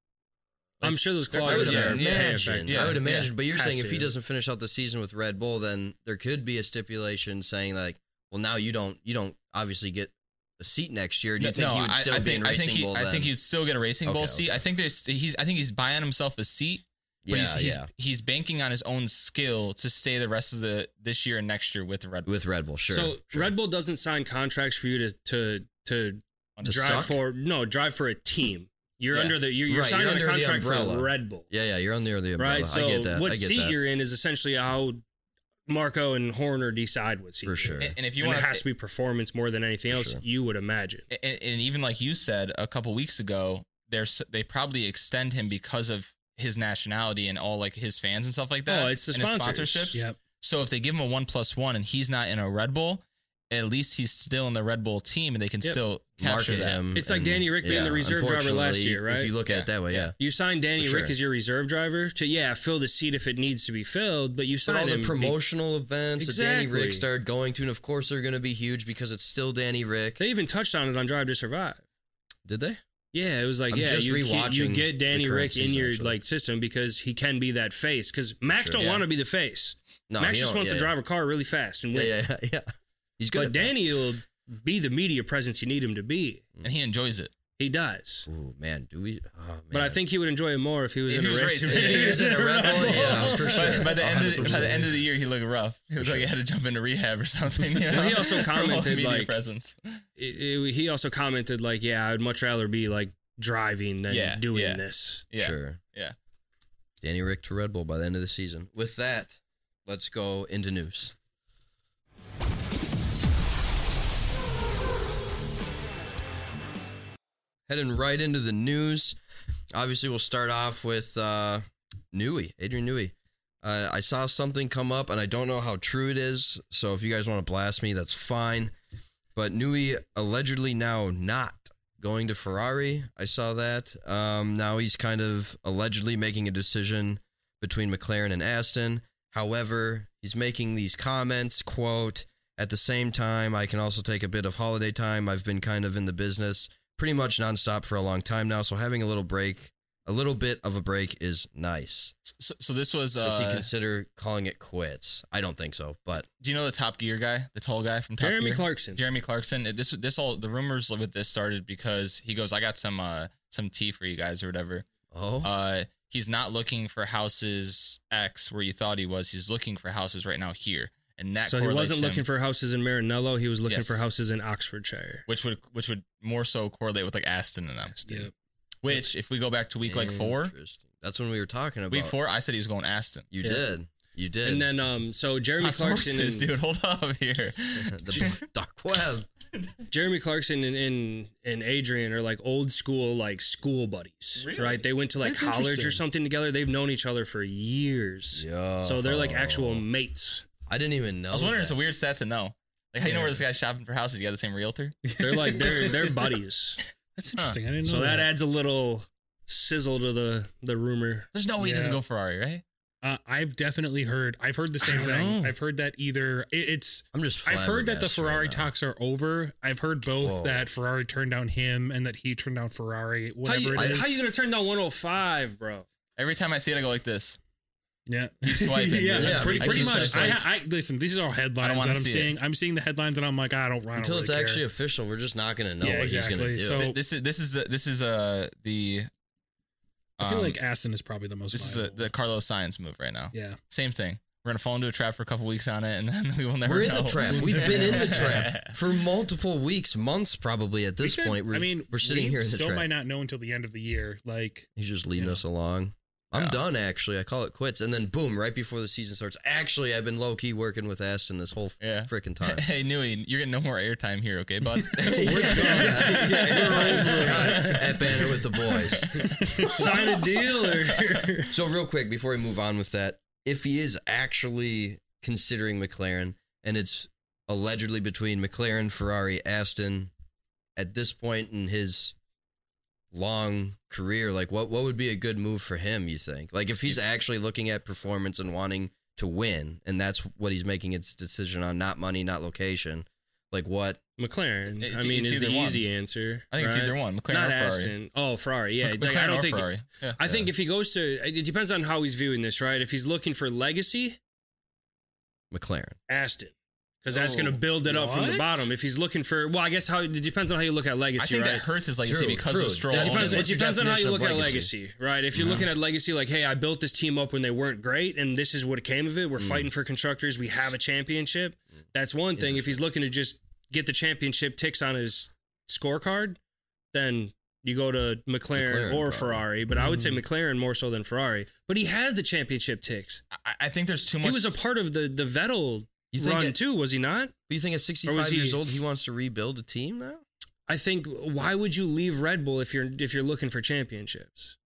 I'm sure those I clauses would are imagine. Yeah, I would yeah. imagine. But you're Has saying if to. he doesn't finish out the season with Red Bull, then there could be a stipulation saying like, well, now you don't obviously get a seat next year. Do you think he would still be in Racing Bull? I think he'd still get a Racing Bull seat. Okay. I think he's buying himself a seat. But he's banking on his own skill to stay the rest of this year and next year with Red Bull. with Red Bull, sure. So sure. Red Bull doesn't sign contracts for you to To drive suck? drive for a team. You're Yeah. under you're Right, signing you're a under the contract for umbrella. Red Bull. Yeah, you're under the umbrella. Right. So I get that. what I get seat that. you're in is essentially how Marco and Horner decide what seat For you're sure. in. And if you And want it has to be performance more than anything else, sure. you would imagine. and even like you said a couple weeks ago, they probably extend him because of his nationality and all like his fans and stuff like that. Oh, it's the and his sponsors. sponsorships. Yep. So if they give him a 1+1 and he's not in a Red Bull, at least he's still in the Red Bull team and they can Yep. still capture Market that. him. It's like Danny Rick being the reserve driver last unfortunately, year, right? If you look at it that way, yeah. You sign Danny For sure. Rick as your reserve driver to fill the seat if it needs to be filled, but you sign But all the him promotional events that Danny Exactly. Rick started going to, and of course they're going to be huge because it's still Danny Rick. They even touched on it on Drive to Survive. Did they? Yeah, it was like, I'm just you rewatching get Danny the current Rick in season, your actually. system because he can be that face. Because Max Sure. don't Yeah. want to be the face. No, Max he just don't- wants yeah, to drive a car really fast and win. Yeah. He's good. But at that. Danny will be the media presence you need him to be. And he enjoys it. He does. Ooh, man, do we? Oh, man. But I think he would enjoy it more if he was If in he a was race. racing. if he was in a Red Bull, yeah, for sure. By the end of 100%. the year, he looked rough. He looked like he had to jump into rehab or something. You know? Well, he also From all the commented, media like- presence. He also commented like, "Yeah, I'd much rather be like driving than doing yeah. this." Yeah, Sure. yeah. Danny Rick to Red Bull by the end of the season. With that, let's go into news. Heading right into the news. Obviously, we'll start off with Newey, Adrian Newey. I saw something come up, and I don't know how true it is, so if you guys want to blast me, that's fine. But Newey allegedly now not going to Ferrari. I saw that. Now he's kind of allegedly making a decision between McLaren and Aston. However, he's making these comments, quote, "At the same time, I can also take a bit of holiday time. I've been kind of in the business pretty much nonstop for a long time now, so having a little bit of a break is nice." So this was. Does he consider calling it quits? I don't think so, but Do you know the Top Gear guy, the tall guy from Top Jeremy Gear? Clarkson. Jeremy Clarkson. This all the rumors with this started because he goes, "I got some tea for you guys or whatever." He's not looking for houses X where you thought he was. He's looking for houses right now here, and that So he wasn't correlates looking him, for houses in Maranello. He was looking Yes. for houses in Oxfordshire. which would more so correlate with like Aston and them. Yep. Which, if we go back to week like 4, Interesting. That's when we were talking about week 4, I said he was going Aston. You Yeah. did. And then, so Jeremy My Clarkson, sources, and, dude, hold up here. the dark web. Jeremy Clarkson and Adrian are like old school, like school buddies, Really? right? They went to like That's college or interesting. something together. They've known each other for years. Yo. So they're like actual mates. I didn't even know. I was wondering, it's a that. weird stat to know. Like, how you know where this guy's shopping for houses? You got the same realtor? They're like they're buddies. That's interesting. I didn't know So that adds a little sizzle to the rumor. There's no way he doesn't go Ferrari, right? I've definitely heard. I've heard the same thing. know. I've heard that either it's. I'm just. I've heard that the flabbergasted Ferrari right now. talks are over. I've heard both Whoa. that Ferrari turned down him and that he turned down Ferrari. Whatever it is. How you gonna turn down 105, bro? Every time I see it, I go like this. Yeah, Keep swiping. yeah, Yeah, pretty I just- much. it's like- I listen. These are all headlines wanna that I'm see it. seeing. I'm seeing the headlines and I'm like, I don't Until it's really actually care. official, we're just not going to know Yeah, what exactly. he's going to do. So- This is the. I feel like Aston is probably the most. this is viable. the Carlos Sainz move right now. Yeah. Same thing. We're gonna fall into a trap for a couple weeks on it, and then we will never. We're in know. the trap. We've been in the trap for multiple weeks, months, probably. At this We could- point, we're sitting we here in the still trap. might not know until the end of the year. Like, He's just leading Yeah. us along. I'm Yeah. done, actually. I call it quits. And then, boom, right before the season starts. Actually, I've been low-key working with Aston this whole Yeah. freaking time. Hey, Newey, you're getting no more airtime here, okay, bud? We're done. At Banner with the boys. Sign a deal or So real quick, before we move on with that, if he is actually considering McLaren, and it's allegedly between McLaren, Ferrari, Aston, at this point in his long career, like what would be a good move for him, you think? Like if he's actually looking at performance and wanting to win, and that's what he's making its decision on, not money, not location, like what? McLaren. It's- I mean, it's is the either one. easy answer. I think it's right? either one, McLaren Not or Ferrari. Aston. Oh, Ferrari. Yeah, like, McLaren I don't or think. Ferrari. Yeah. I think if he goes to, it depends on how he's viewing this, right? If he's looking for legacy, McLaren. Aston, because that's going to build it up from the What? bottom. If he's looking for, well, I guess how it depends on how you look at legacy, I think right? that hurts his legacy True, because true. of Stroll. That It Only depends, what's it your depends on how you definition look of at legacy? legacy, right? If you're looking at legacy like, hey, I built this team up when they weren't great, and this is what came of it. We're fighting for constructors. We have a championship. That's one thing. If he's looking to just get the championship ticks on his scorecard, then you go to McLaren or probably. Ferrari. But I would say McLaren more so than Ferrari. But he has the championship ticks. I think there's too much. He was a part of the Vettel You think run too, was he not? You think at Or 65 was he- years old he wants to rebuild a team now? I think why would you leave Red Bull if you're looking for championships?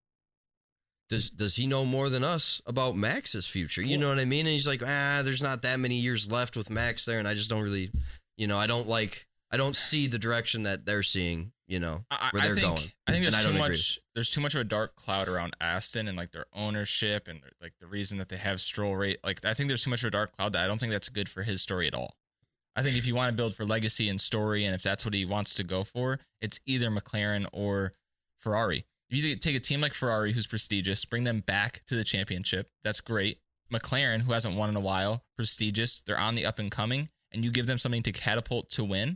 Does he know more than us about Max's future? You know what I mean? And he's like, there's not that many years left with Max there, and I just don't really, I don't see the direction that they're seeing, where they're going. I think And there's don't too agree. much. There's too much of a dark cloud around Aston and like their ownership and like the reason that they have Stroll rate. Like I think there's too much of a dark cloud that I don't think that's good for his story at all. I think if you want to build for legacy and story, and if that's what he wants to go for, it's either McLaren or Ferrari. If you take a team like Ferrari, who's prestigious, bring them back to the championship. That's great. McLaren, who hasn't won in a while, prestigious. They're on the up and coming, and you give them something to catapult to win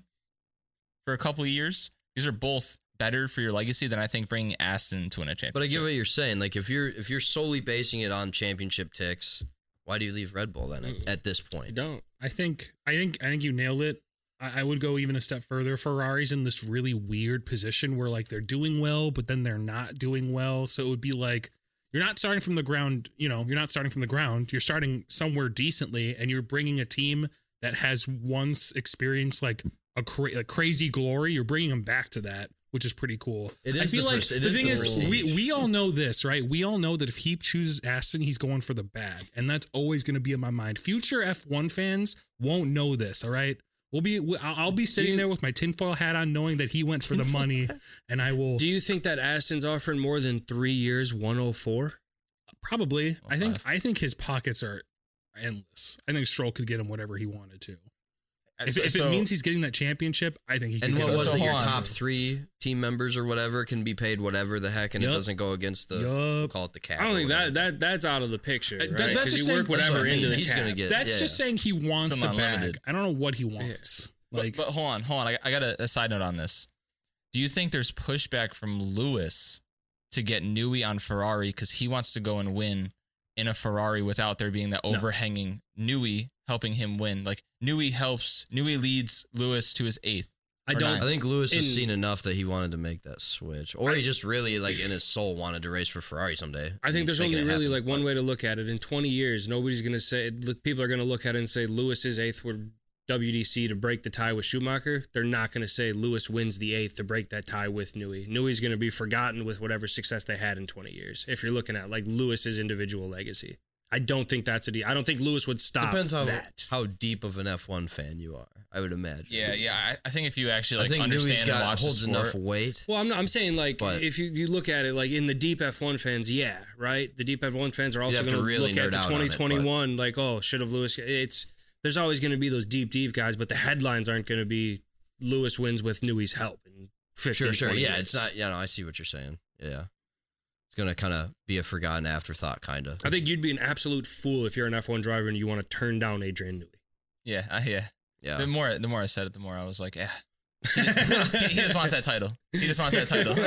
for a couple of years. These are both better for your legacy than I think bringing Aston to win a championship. But I get what you're saying. Like if you're solely basing it on championship ticks, why do you leave Red Bull then at this I point? don't. I think you nailed it. I would go even a step further. Ferrari's in this really weird position where like they're doing well, but then they're not doing well. So it would be like you're not starting from the ground. You're not starting from the ground. You're starting somewhere decently, and you're bringing a team that has once experienced like a crazy glory. You're bringing them back to that, which is pretty cool. It is I feel the like pres- it the is thing the is, prestige. we all know this, right? We all know that if he chooses Aston, he's going for the bag, and that's always going to be in my mind. Future F1 fans won't know this, all right? I'll be sitting there with my tinfoil hat on, knowing that he went for the money, and I will Do you think that Aston's offering more than 3 years, 104? probably. Oh, I think his pockets are endless. I think Stroll could get him whatever he wanted to. If it means he's getting that championship, I think he can. And get what it. was it? Your hold on. top 3 team members or whatever can be paid whatever the heck, and it Yup. doesn't go against the we'll call it the cap. I don't or think whatever. that's out of the picture, right? that's Because just you saying- work That's what whatever I mean. into the He's cap. gonna get. That's just saying he wants Some the bag. unlimited. I don't know what he wants. Like, but hold on. I got a side note on this. Do you think there's pushback from Lewis to get Newey on Ferrari because he wants to go and win in a Ferrari without there being that overhanging Newey helping him win? Like Newey leads Lewis to his 8th. I Or don't. I think Lewis has In- seen enough that he wanted to make that switch, or he just really, like in his soul, wanted to race for Ferrari someday. I think there's Making only it really happen. like one way to look at it. In 20 years, nobody's going to say, people are going to look at it and say Lewis is 8th with WDC to break the tie with Schumacher. They're not going to say Lewis wins the 8th to break that tie with Newey. Newey's going to be forgotten with whatever success they had in 20 years. If you're looking at like Lewis's individual legacy. I don't think that's I don't think Lewis would stop Depends that. how deep of an F1 fan you are. I would imagine. Yeah. I think if you actually I think understand Newey's and watch holds the sport, enough weight. Well, I'm saying like But- if you look at it like in the deep F1 fans, yeah, right. The deep F1 fans are also have to going to really look at nerd the out on it, 2021 like, oh, should have Lewis. There's always going to be those deep guys, but the headlines aren't going to be Lewis wins with Newey's help. In 15, Sure. 20 Yeah, minutes. it's not. I see what you're saying. Yeah, it's gonna kind of be a forgotten afterthought, kind of. I think you'd be an absolute fool if you're an F1 driver and you want to turn down Adrian Newey. yeah. Yeah. The more I said it, the more I was like, yeah. He just wants that title. He just wants that title.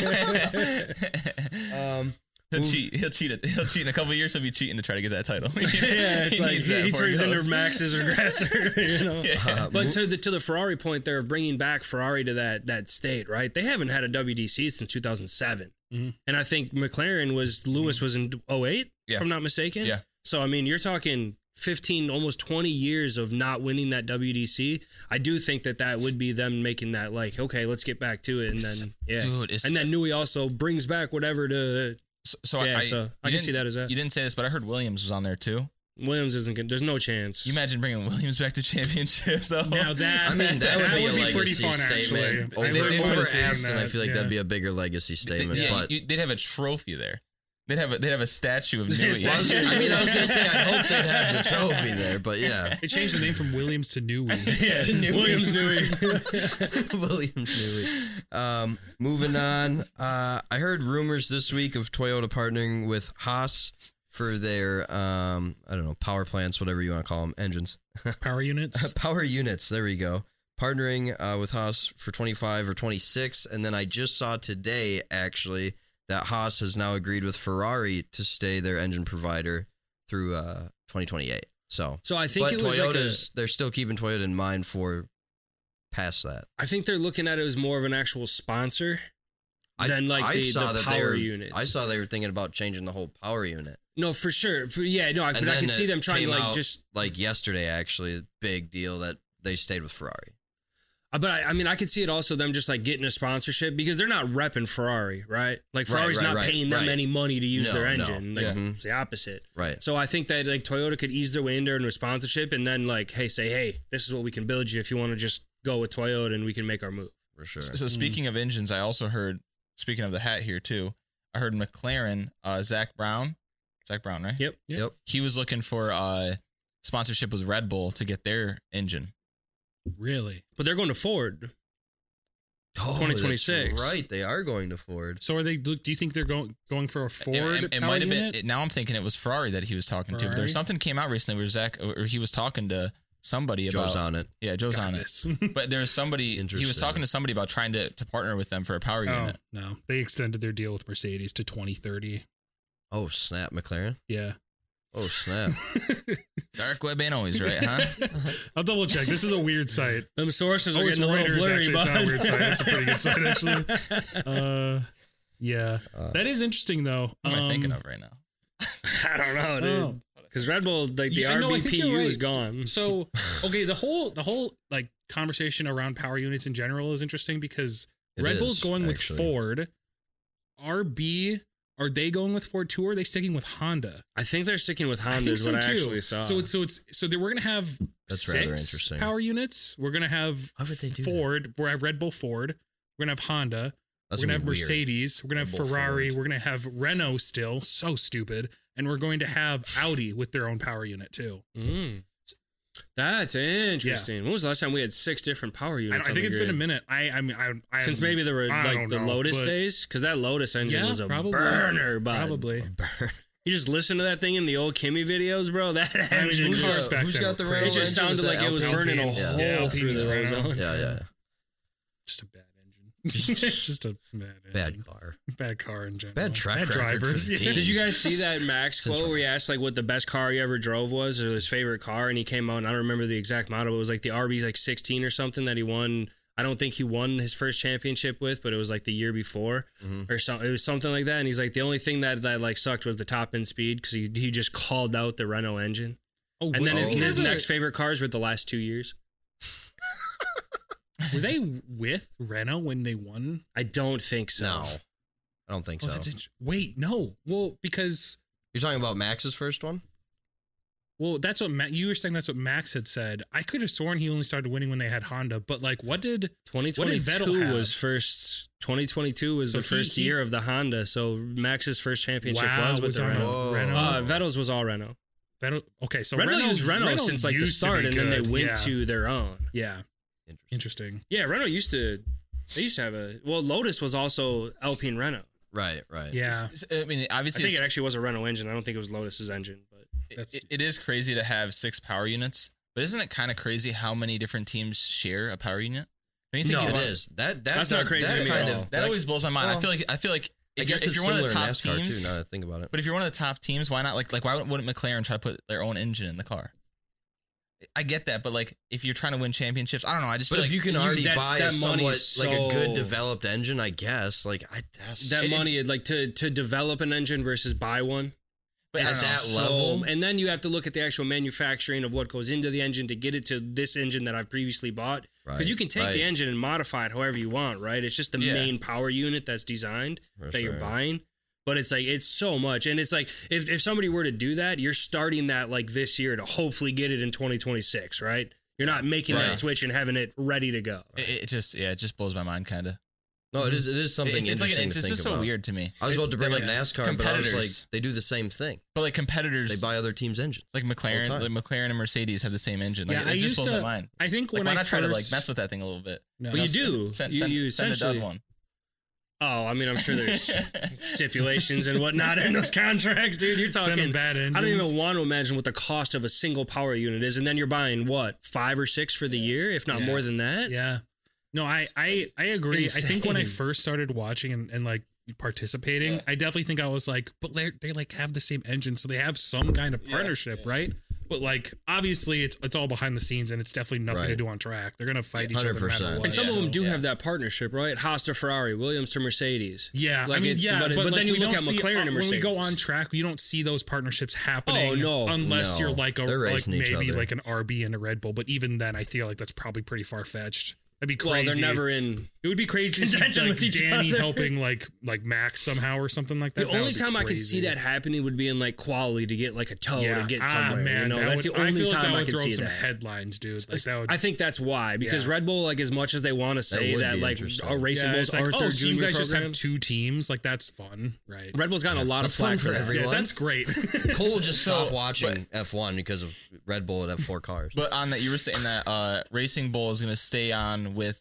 He'll cheat. He'll cheat it. He'll cheat in a couple of years. He'll be cheating to try to get that title. Yeah, it's like needs that he before turns goes. into Max's regressor, you know. Yeah. But to the Ferrari point, they're bringing back Ferrari to that state, right? They haven't had a WDC since 2007, and I think McLaren Lewis was in 08, Yeah. if I'm not mistaken. Yeah. So I mean, you're talking 15, almost 20 years of not winning that WDC. I do think that would be them making that like, okay, let's get back to it, and then Dude, and then Newey also brings back whatever to. So Yeah, I so I you can didn't- see that as that. You didn't say this, but I heard Williams was on there too. Williams isn't good. There's no chance. You imagine bringing Williams back to championships? Though? Now that I mean, that would be a pretty legacy fun, statement. actually. They- they Over would've seen Aston, I that, feel like yeah. that'd be a bigger legacy statement. Yeah, but they'd have a trophy there. They'd have a statue of Newey. Well, I mean, I was gonna say I hope they'd have the trophy there, but yeah, They changed the name from Williams to Newey. Yeah, Williams Newey. Williams Newey. Moving on, I heard rumors this week of Toyota partnering with Haas for their I don't know, power plants, whatever you want to call them, engines, Power units. power units. There we go. Partnering with Haas for 25 or 26, and then I just saw today actually that Haas has now agreed with Ferrari to stay their engine provider through 2028. So So I think but it was like they're still keeping Toyota in mind for past that. I think they're looking at it as more of an actual sponsor than like the power units. I saw they were thinking about changing the whole power unit. No, for sure. Yeah, no, but I then could see it them trying to came like out, just. like yesterday, actually, a big deal that they stayed with Ferrari. But I mean, I could see it also them just like getting a sponsorship because they're not repping Ferrari, right? Like Ferrari's not paying them any money to use their engine. Like, it's the opposite. Right. So I think that like Toyota could ease their way in there into a sponsorship and then like, hey, this is what we can build you if you want to just go with Toyota and we can make our move. For sure. So speaking of engines, I also heard, speaking of the hat here too, I heard McLaren, Zach Brown, right? Yep. He was looking for sponsorship with Red Bull to get their engine. Really? But they're going to Ford. 2026. That's right. They are going to Ford. So are they? Do you think they're going for a Ford? It power might have unit? been. Now I'm thinking it was Ferrari that he was talking to. But Ferrari? there's something came out recently where he was talking to somebody about. Joe's on it. Yeah, Joe's Got on this. it. But there's somebody. He was Interesting. talking to somebody about trying to partner with them for a power Oh unit. no, they extended their deal with Mercedes to 2030. Oh, snap, McLaren. Yeah. Oh, snap. Dark web ain't always right, huh? I'll double check. This is a weird site. Them sources are It's getting a little Reuters, blurry, actually. It's not a weird site. It's a pretty good site, actually. Yeah. That is interesting, though. What am I thinking of right now? I don't know, dude. Oh. Because Red Bull, like the Yeah, no, I think you're RBPU right. is gone. So, okay, the whole like conversation around power units in general is interesting because It Red Bull's is, going actually. with Ford. Are they going with Ford too? Or are they sticking with Honda? I think they're sticking with I Honda think is so what too. I actually saw. So we're gonna have That's rather 6 interesting. power units. We're gonna have Why would they do Ford. We're gonna have Red Bull Ford. We're gonna have Honda. That's We're gonna gonna have be weird. Mercedes. We're gonna have Red Bull Ferrari. Ford. We're gonna have Renault still. So stupid. And we're going to have Audi with their own power unit too. That's interesting. When was the last time we had 6 different power I units? think on it's the been a grid? minute. I Since maybe the I like don't the know, Lotus but- days, because that Lotus engine Yeah, was a probably. burner. Bud. Probably. You just listen to that thing in the old Kimmy videos, bro. That engine who's just, back Who's then got were the crazy. Renault it just engine? sounded Was like that it was Alpine? burning a Yeah. hole Yeah, through the Alpine's Renault. ozone. Yeah. Just a bad engine. Just a bad engine. Bad car. Bad car in general. Bad track record for drivers. the Yeah. team. Did you guys see that Max quote where he asked like what the best car he ever drove was or his favorite car, and he came out and I don't remember the exact model, but it was like the RB like 16 or something that he won. I don't think he won his first championship with, but it was like the year before or something. It was something like that. And he's like, the only thing that like sucked was the top end speed because he just called out the Renault engine. Oh, And then what- his next favorite cars were the last 2 years. Were they with Renault when they won? I don't think so. No. I don't think Oh, so. Wait, no. Well, because You're talking about Max's first one? Well, that's what you were saying. That's what Max had said. I could have sworn he only started winning when they had Honda. But like, what did 2022 was first? 2022 was the first year of the Honda. So Max's first championship was with the Renault. Vettel's was all Renault. Okay, so Renault used Renault since like the start, and then they went yeah. to their own. Yeah, interesting. Yeah, Renault used to have Lotus was also Alpine Renault. Right. Yeah, I mean, obviously, I think it actually was a Renault engine. I don't think it was Lotus's engine, but it is crazy to have 6 power units. But isn't it kind of crazy how many different teams share a power unit? It is. That's not crazy to me at all. That always blows my mind. Well, I feel like I guess if you're one of the top NASCAR teams, too, now that I think about it. But if you're one of the top teams, why not like why wouldn't McLaren try to put their own engine in the car? I get that, but like if you're trying to win championships, I don't know. I just feel if like you can already buy a somewhat like a good so- developed engine, I guess. Like money like to develop an engine versus buy one. but at I don't know. that level, And then you have to look at the actual manufacturing of what goes into the engine to get it to this engine that I've previously bought. Because you can take the engine and modify it however you want, right? It's just the main power unit that's designed that you're buying. But it's like, it's so much. And it's like, if somebody were to do that, you're starting that like this year to hopefully get it in 2026, right? You're not making that switch and having it ready to go. It just blows my mind, kind of. No, it is something interesting it's to think just about. so weird to me. I was about to bring up Like, NASCAR, but I was like, they do the same thing. But like competitors, They buy other teams' engines. like McLaren and Mercedes have the same engine. Like, Yeah, it just blows my mind. I think Like, when why I not first try to like mess with that thing a little bit? No. Well, you do. Send You a essentially dud one. Oh, I mean, I'm sure there's stipulations and whatnot in those contracts, dude. You're Send talking them bad engines. I don't even want to imagine what the cost of a single power unit is, and then you're buying what 5 or 6 for the year, if not more than that. Yeah. No, I agree. Insane. I think when I first started watching and like participating, I definitely think I was like, but they like have the same engine, so they have some kind of partnership, right? But like obviously it's all behind the scenes and it's definitely nothing to do on track. They're gonna fight each other no matter 100%. what. And some of them do have that partnership, right? Haas to Ferrari, Williams to Mercedes. Yeah, Like I mean, it's- yeah, but like, then you we look don't at see- McLaren and when we go Mercedes. on track, you don't see those partnerships happening. Oh, no. unless No. you're like They're racing each maybe other. like an RB and a Red Bull. But even then, I feel like that's probably pretty far fetched. That'd be crazy. Well, they're never in. It would be crazy to see contention like with each Danny other. helping like Max somehow or something like that. The That only would be time I could see crazy. that happening would be in like quality to get like a toe to get somewhere. man, you know, that that's would, the only I feel like time that I would could throw see some that. headlines, dude. Like that would. I think that's why, because Red Bull, like as much as they want to say would that, be like interesting. our racing yeah, bulls it's like, aren't oh, their so you junior guys just have programs. 2 teams? Like that's fun, right? Red Bull's gotten a lot of That's fun flack for for that. everyone. Yeah, that's great. Cole will just stop watching F1 because of Red Bull would have 4 cars. But on that, you were saying that Racing Bull is going to stay on with.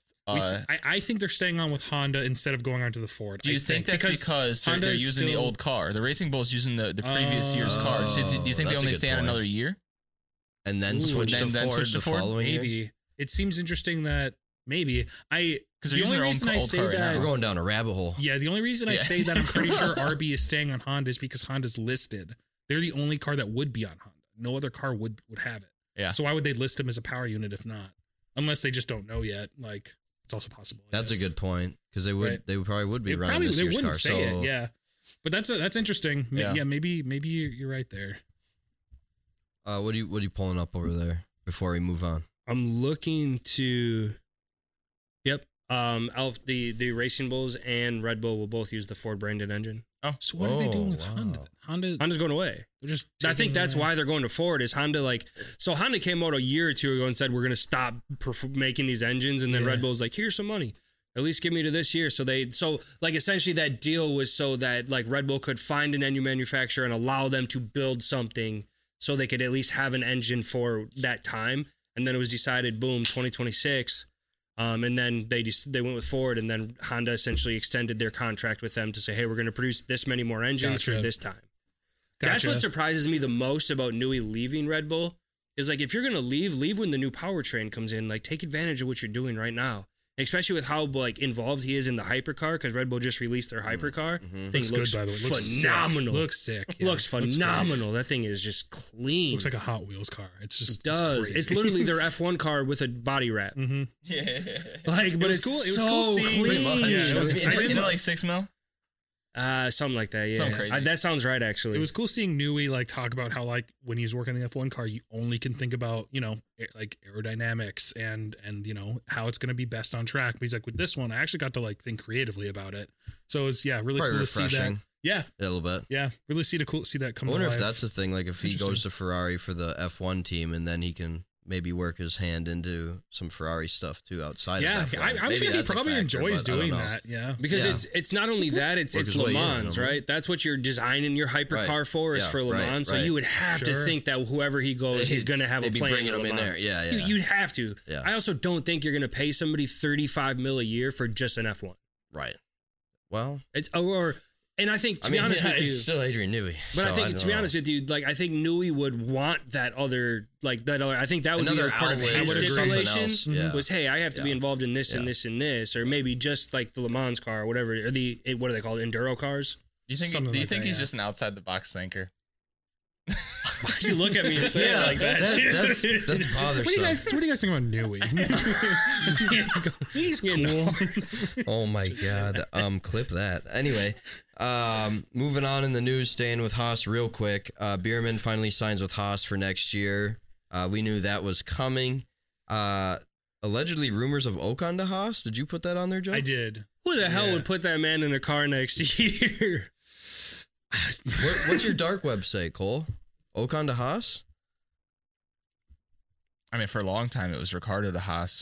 I think they're staying on with Honda instead of going on to the Ford. Do you think that's because they're Honda is using the still- old car? The Racing Bull is using the previous year's car. So do you think they that's a only good stay on point. another year? And then switch to then Ford switch to the Ford? following year. Maybe it seems interesting that maybe Because they're the using only their reason own I old say car right that We're now. going down a rabbit hole. yeah, the only reason I Yeah. say that I'm pretty sure RB is staying on Honda is because Honda's listed. They're the only car that would be on Honda. No other car would have it. Yeah. So why would they list them as a power unit if not? Unless they just don't know yet. Like it's also possible. I That's a guess. good point because they would Right. they probably would be They running probably this they year's wouldn't car. say So it. Yeah. But that's interesting. Yeah. Yeah, maybe you're right there. what are you pulling up over there before we move on? I'm looking to. Yep. The Racing Bulls and Red Bull will both use the Ford branded engine. So what are they doing with wow. Honda? Honda's going away. They're just I think taking, that's why they're going to Ford. Is Honda Honda came out a year or 2 ago and said we're going to stop making these engines, and then Yeah. Red Bull's like, here's some money. At least give me to this year. So essentially that deal was so that like Red Bull could find an engine manufacturer and allow them to build something so they could at least have an engine for that time. And then it was decided, boom, 2026. And then they went with Ford, and then Honda essentially extended their contract with them to say, hey, we're going to produce this many more engines for Gotcha. this time. That's what surprises me the most about Newey leaving Red Bull is like, if you're going to leave when the new powertrain comes in, like take advantage of what you're doing right now. Especially with how like involved he is in the hypercar, because Red Bull just released their hypercar. Thing looks good, by the way. Looks phenomenal. Looks sick. Yeah. Looks great. phenomenal. That thing is just clean. Looks like a Hot Wheels car. It's just It does. It's literally their F1 car with a body wrap. Mm-hmm. Yeah. Like, but was it's cool. It was so cool seeing- clean. Pretty much. Yeah, it was- Isn't it like 6 mil? Something like that. Yeah, Something crazy. that sounds right. Actually, It was cool seeing Newey like talk about how like when he's working on the F1 car, you only can think about like aerodynamics and how it's going to be best on track. But he's like, with this one, I actually got to like think creatively about it. So it's really Probably cool to see that. refreshing. Yeah, A little bit. yeah, really see that come. I wonder to if life. that's the thing. Like, if he Interesting. goes to Ferrari for the F1 team, and then he can maybe work his hand into some Ferrari stuff too outside Yeah, of F1. I'm Maybe sure he that's a probably factor, enjoys but I don't doing know. that. Yeah, because Yeah. it's not only that, it's Work it's his Le way in, Mans, you know? right? That's what you're designing your hypercar Right. for is Yeah, for Le right, Mans. So right. you would have to Sure. think that whoever he goes, he's going to have a They'd be plan bringing Le him in there. Mans. Yeah, yeah. You'd have to. Yeah. I also don't think you're going to pay somebody $35 million a year for just an F1. Right. Well, And I think to be honest with it's you, still Adrian Newey. but so I think don't to be know. honest with you, like I think Newey would want that other, like that other. I think that would Another be a part of outlet his or something stipulation. else, yeah. Was hey, I have to be Yeah. involved in this and Yeah. this and this, or maybe just like the Le Mans car or whatever, or what are they called, enduro cars? Do you think? Something Do you like think that, he's yeah. just an outside the box thinker? Why'd you look at me and say it like that? that's bothersome. What do you guys think about Newey? He's cool. You know. Oh my god. Clip that. Anyway, moving on in the news, staying with Haas real quick. Bierman finally signs with Haas for next year. We knew that was coming. Allegedly rumors of Ocon to Haas. Did you put that on there, Joe? I did. Who the hell Yeah. would put that man in a car next year? What's your dark web say, Cole? Ocon to Haas? I mean, for a long time, it was Ricardo to Haas.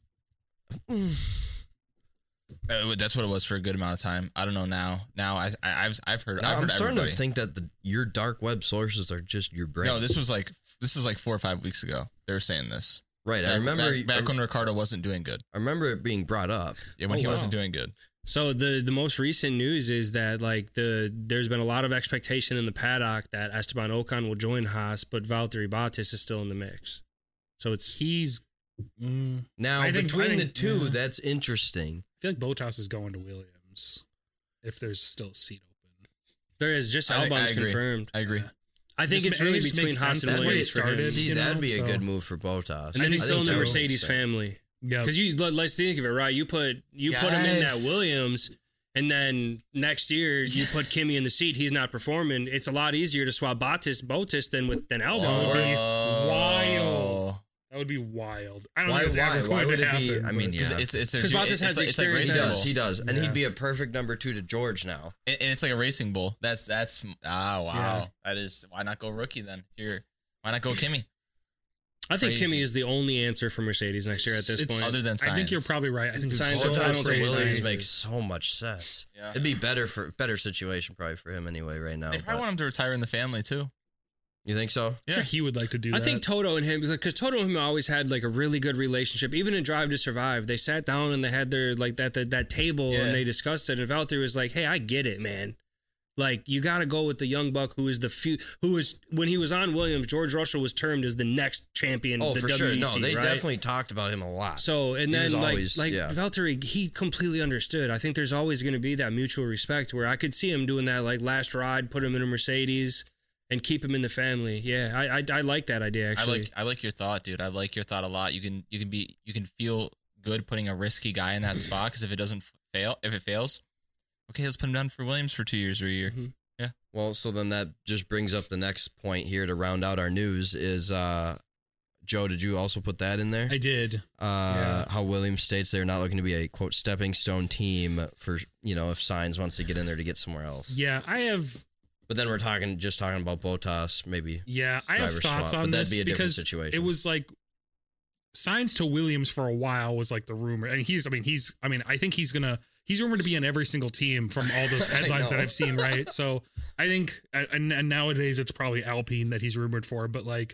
That's what it was for a good amount of time. I don't know now. Now I've heard. Now, I've I'm heard starting everybody. to think that your dark web sources are just your brain. No, this is like 4 or 5 weeks ago. They were saying this. right. I Back- remember. back when Ricardo wasn't doing good. I remember it being brought up. Yeah, when Oh, he wow. wasn't doing good. So the most recent news is that like there's been a lot of expectation in the paddock that Esteban Ocon will join Haas, but Valtteri Bottas is still in the mix. So He's. Now, I think- between I the think- two, yeah. that's interesting. I feel like Bottas is going to Williams if there's still a seat open. there is just I Albon's agree. confirmed. I agree. I think Just it's ma- really it just between makes Haas sense. and That's where Williams it for him. started. See, you know, that'd be a so- good move for Bottas. And then he's I still in think the that would make Mercedes sense. family. Yeah, Because let's think of it, right? You put him in that Yes. Williams, and then next year you put Kimi in the seat. He's not performing. It's a lot easier to swap Bottas than Albon. would be Oh. wild. That would be wild. I don't Why? think it's ever Why? going Why would to it be? happen, I mean, but- yeah, It's Because Bottas has the it's like experience he Racing does. Bull. He does, and Yeah. he'd be a perfect number 2 to George now. And it's like a racing bull. That's wow. Yeah. That is, why not go rookie then? Why not go Kimi? I think Crazy. Kimi is the only answer for Mercedes next year at this It's- point. Other than science. I think you're probably right. I think Science, there's I Bottas don't for think Williams science makes is- so much sense. Yeah. It'd be better situation probably for him anyway right now. They probably but- want him to retire in the family too. You think so? I'm sure he would like to do I that. think Toto and him, because Toto and him always had like a really good relationship. Even in Drive to Survive, they sat down and they had their like that table Yeah. and they discussed it. And Valtteri was like, "Hey, I get it, man. Like you got to go with the young buck who is when he was on Williams, George Russell was termed as the next champion. Oh, of the for WEC, sure. No, they right? definitely talked about him a lot. So and He then was like always- yeah. Valtteri, he completely understood. I think there's always going to be that mutual respect where I could see him doing that like last ride, put him in a Mercedes, and keep him in the family. Yeah, I like that idea actually. I like your thought, dude. I like your thought a lot. You can feel good putting a risky guy in that spot because if it fails, okay, let's put him down for Williams for 2 years or a year. Mhm. Well, so then that just brings up the next point here to round out our news is, Joe, did you also put that in there? I did. Yeah. How Williams states they're not looking to be a, quote, stepping stone team for, if Sainz wants to get in there to get somewhere else. Yeah, I have. But then we're talking about Bottas, maybe. Yeah, I have driver thoughts swap, on but that'd this be a different because situation. it was like signs to Williams for a while was like the rumor, and I think he's rumored to be on every single team from all the headlines that know. I've seen, right? So I think, and nowadays it's probably Alpine that he's rumored for, but like,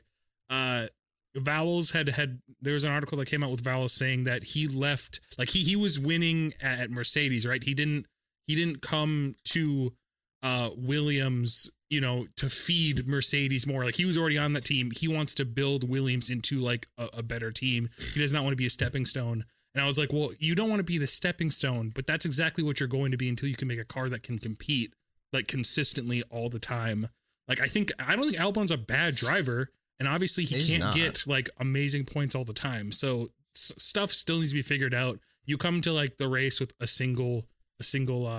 Vowles had there was an article that came out with Vowles saying that he left, like he was winning at Mercedes, right? He didn't come to Williams, to feed Mercedes more. Like he was already on that team. He wants to build Williams into like a better team. He does not want to be a stepping stone. And I was like, well, you don't want to be the stepping stone, but that's exactly what you're going to be until you can make a car that can compete like consistently all the time. Like I don't think Albon's a bad driver, and obviously he He's can't not. get like amazing points all the time. So stuff still needs to be figured out. You come to like the race with a single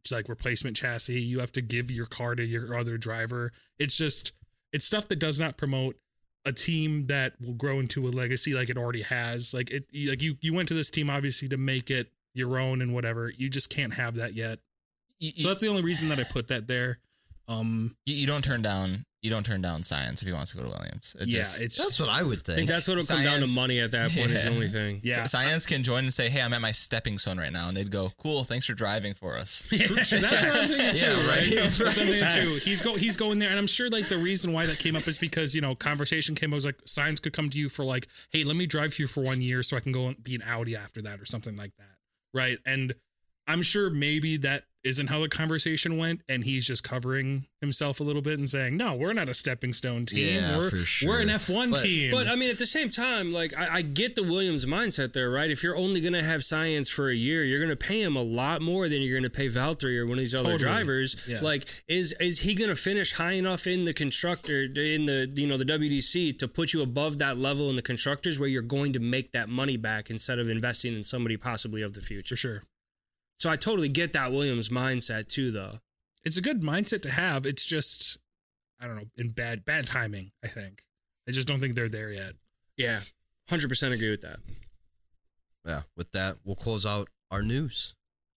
like replacement chassis. You have to give your car to your other driver. It's stuff that does not promote a team that will grow into a legacy like it already has. Like you went to this team obviously to make it your own and whatever. You just can't have that yet. So that's the only reason that I put that there. You don't turn down Science if he wants to go to Williams. That's what I would think. I think that's what will come down to money at that point is the only thing. Yeah. Science can join and say, hey, I'm at my stepping stone right now. And they'd go, cool, thanks for driving for us. That's what I'm thinking too, Yeah, right? right. That's what I'm thinking too. He's going there, and I'm sure like the reason why that came up is because conversation came. I was like, Science could come to you for like, hey, let me drive for you for 1 year so I can go and be an Audi after that or something like that, right? And I'm sure maybe that isn't how the conversation went, and he's just covering himself a little bit and saying, no, we're not a stepping stone team. Yeah, for sure. We're an F1 team. But I mean, at the same time, like I get the Williams mindset there, right? If you're only going to have Science for a year, you're going to pay him a lot more than you're going to pay Valtteri or one of these other drivers. Yeah. Like, is he going to finish high enough in the constructor in the the WDC to put you above that level in the constructors where you're going to make that money back instead of investing in somebody possibly of the future? For sure. So I totally get that Williams mindset too, though. It's a good mindset to have. It's just, I don't know, in bad timing, I think. I just don't think they're there yet. Yeah, 100% agree with that. Yeah, with that, we'll close out our news.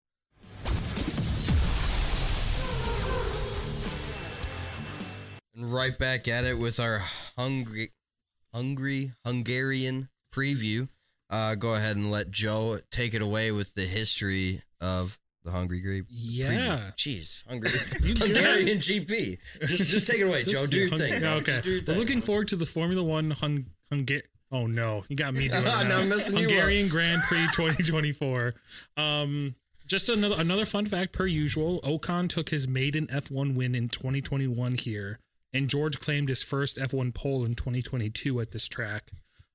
And right back at it with our Hungarian preview. Go ahead and let Joe take it away with the history of the Hungry Grape. Yeah. Preview. Jeez, Hungarian GP. Just take it away, Joe. Do your thing. Okay. We're looking forward to the Formula One Oh no, you got me doing it now. Now I'm messing you up. Hungarian Grand Prix 2024. Just another fun fact per usual. Ocon took his maiden F1 win in 2021 here, and George claimed his first F1 pole in 2022 at this track.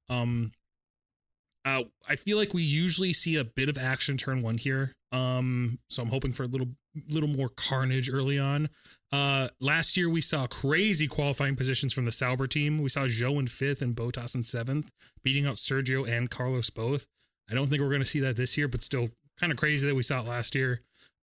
I feel like we usually see a bit of action turn one here. So I'm hoping for a little more carnage early on. Last year we saw crazy qualifying positions from the Sauber team. We saw Zhou in 5th and Bottas in 7th, beating out Sergio and Carlos both. I don't think we're going to see that this year, but still kind of crazy that we saw it last year.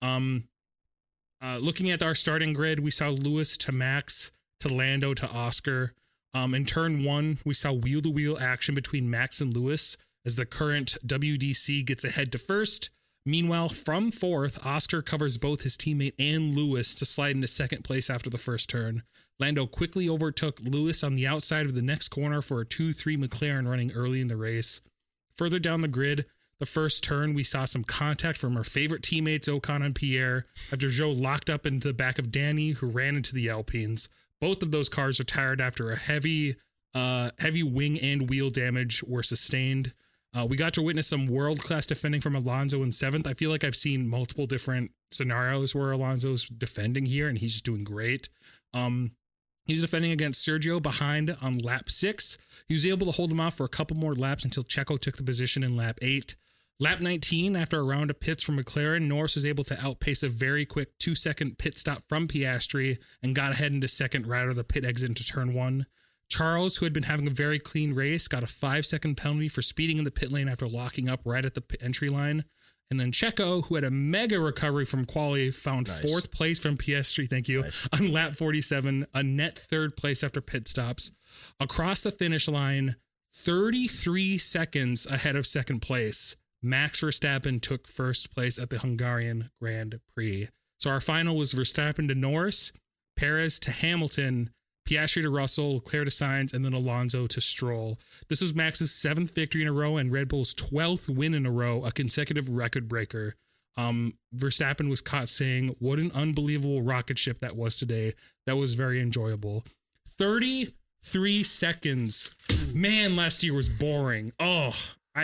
Looking at our starting grid, we saw Lewis to Max to Lando to Oscar. In turn one, we saw wheel-to-wheel action between Max and Lewis as the current WDC gets ahead to first. Meanwhile, from 4th, Oscar covers both his teammate and Lewis to slide into 2nd place after the first turn. Lando quickly overtook Lewis on the outside of the next corner for a 2-3 McLaren running early in the race. Further down the grid, the first turn, we saw some contact from our favorite teammates, Ocon and Pierre, after Zhou locked up into the back of Danny, who ran into the Alpines. Both of those cars are tired after a heavy wing and wheel damage were sustained. We got to witness some world-class defending from Alonso in 7th. I feel like I've seen multiple different scenarios where Alonso's defending here, and he's just doing great. He's defending against Sergio behind on lap 6. He was able to hold him off for a couple more laps until Checo took the position in lap 8. Lap 19, after a round of pits from McLaren, Norris was able to outpace a very quick 2-second pit stop from Piastri and got ahead into 2nd right out of the pit exit into turn 1. Charles, who had been having a very clean race, got a 5-second penalty for speeding in the pit lane after locking up right at the entry line. And then Checo, who had a mega recovery from quali, found 4th place from Piastri, thank you, on lap 47, a net 3rd place after pit stops. Across the finish line, 33 seconds ahead of 2nd place, Max Verstappen took 1st place at the Hungarian Grand Prix. So our final was Verstappen to Norris, Perez to Hamilton, Piastri to Russell, Leclerc to Sainz, and then Alonso to Stroll. This was Max's 7th victory in a row and Red Bull's 12th win in a row, a consecutive record breaker. Verstappen was caught saying, what an unbelievable rocket ship that was today. That was very enjoyable. 33 seconds. Man, last year was boring. Oh,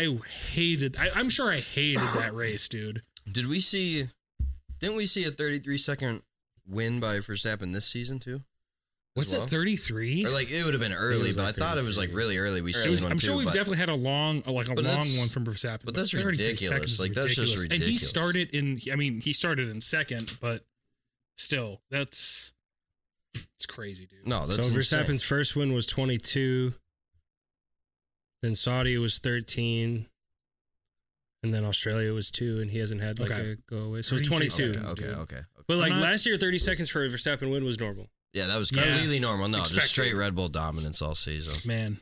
I'm sure I hated that race, dude. Didn't we see a 33-second win by Verstappen this season too? What's that, 33? Or like it would have been early, but I thought it was like really early. I'm sure we've definitely had a long one from Verstappen. But that's ridiculous. Like that's just ridiculous. And he started in 2nd, but still, it's crazy, dude. No, that's so insane. Verstappen's first win was 22. Then Saudi was 13. And then Australia was 2, and he hasn't had like Okay. a go away. So it's 32. 22. Okay. But like I'm not- last year, 30 seconds for a Verstappen win was normal. Yeah, that was Yeah. completely normal. No, Expected. just straight Red Bull dominance all season. Man.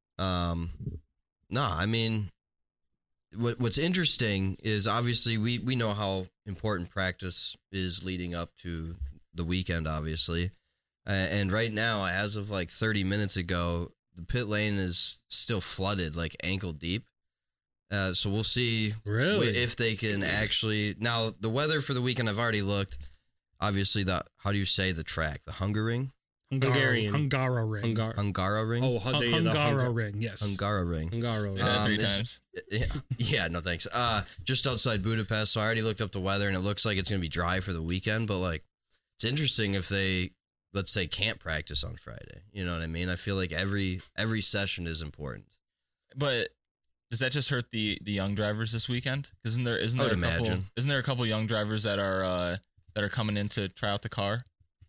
No, I mean, what's interesting is obviously we know how important practice is leading up to the weekend, obviously. And right now, as of like 30 minutes ago, the pit lane is still flooded, like ankle deep. So we'll see Really? if they can actually. Now, the weather for the weekend, I've already looked. Obviously, how do you say the track? The Hungaroring? Hungarian. Hungaro ring. Hungaroring? Oh, Hungaro ring, yes. Hungaroring. Hungaro. Yeah, 3 it's- times. Yeah, no thanks. Just outside Budapest, so I already looked up the weather, and it looks like it's going to be dry for the weekend. But like, it's interesting if they, let's say, can't practice on Friday. You know what I mean? I feel like every session is important. But does that just hurt the young drivers this weekend? Isn't there I would imagine. Isn't there a couple young drivers that are coming in to try out the car?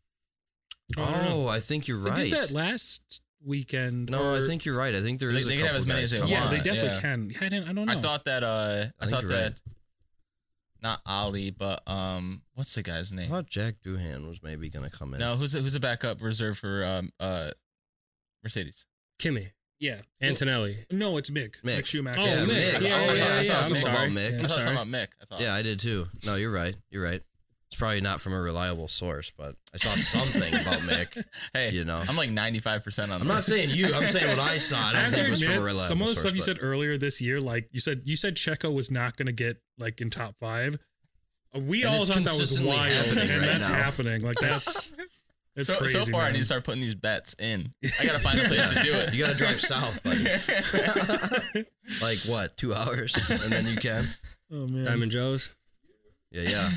Oh, I think you're right. They did that last weekend. No, or- I think you're right. I think there is. They a can have couple as many guys as they coming Yeah, want. on. they definitely Yeah. can. I don't know. I thought that think you're right. not Ali, but what's the guy's I name? thought Jack Doohan was maybe going to come in. No, who's a backup reserve for Mercedes? Kimmy. Yeah. Antonelli. No, it's Mick. Mick. Mick Schumacher. Oh, Yeah, Mick. Mick. Yeah, Oh, yeah, I saw I'm something sorry. about Mick. Yeah. I thought sorry. something about Mick. I thought. Yeah, I did too. No, you're right. You're right. It's probably not from a reliable source, but I saw something about Mick. Hey, You know. I'm like 95% on. I'm not saying you. I'm saying what I saw. I I don't have think to it was from a admit, reliable some of the source. stuff you but- said earlier this year, like you said Checo was not going to get like in top 5. We And all it's thought that was consistently wild, happening and right that's now. happening. Like that's it's crazy. So far, I man. need to start putting these bets in. I gotta find a place to do it. You got to drive south, buddy. Like what? 2 hours, and then you can. Oh man. Diamond Joe's. Yeah.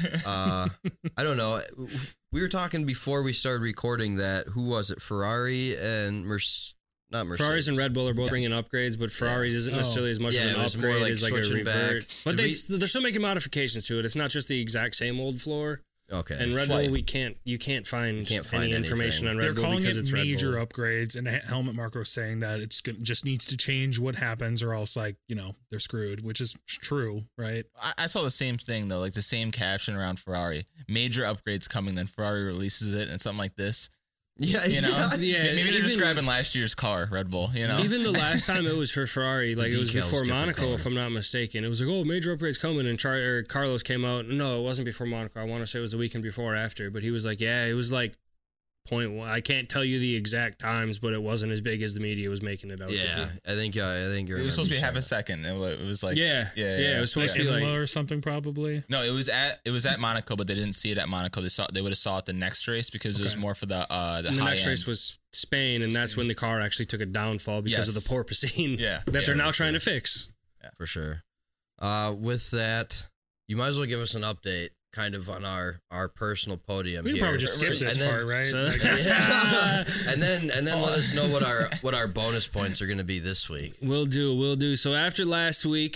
I don't know. We were talking before we started recording that who was it? Ferrari and not Mercedes. Ferraris and Red Bull are both bringing upgrades, but Ferraris isn't necessarily as much Yeah, of it an was more upgrade like as like a switching revert. back. But Did they're still making modifications to it. It's not just the exact same old floor. Okay. And Red Slight. Bull, you can't find any information anything. on Red They're Bull calling because it it's Red major Bull. upgrades, and Helmut Marko saying that just needs to change what happens, or else like they're screwed, which is true, right? I saw the same thing though, like the same caption around Ferrari. Major upgrades coming, then Ferrari releases it and something like this. Yeah. You know, Yeah, maybe they're even- describing last year's car, Red Bull. You know, Even the last time it was for Ferrari, like The it was decal's before different Monaco, color. if I'm not mistaken. It was like, oh, major upgrades coming, and Carlos came out. No, it wasn't before Monaco. I want to say it was the weekend before or after, but he was like, yeah, it was like 0.1. I can't tell you the exact times, but it wasn't as big as the media was making it out. Yeah. to I think you're. it was supposed to be half a saying second. It was like be. Yeah, It was supposed to be Imola like or something, probably. No, it was at Monaco, but they didn't see it at Monaco. They would have saw it the next race because it was Okay. more for the and the high next race end. was Spain, and that's when the car actually took a downfall because of Yes. the porpoisine Yeah. that Yeah, they're now for trying sure. to fix. for sure. With that, you might as well give us an update, kind of on our personal podium. We can here. probably just skip this And then- part, right? So- Like, Yeah. and then let us know what our bonus points are going to be this week. We'll do. So after last week,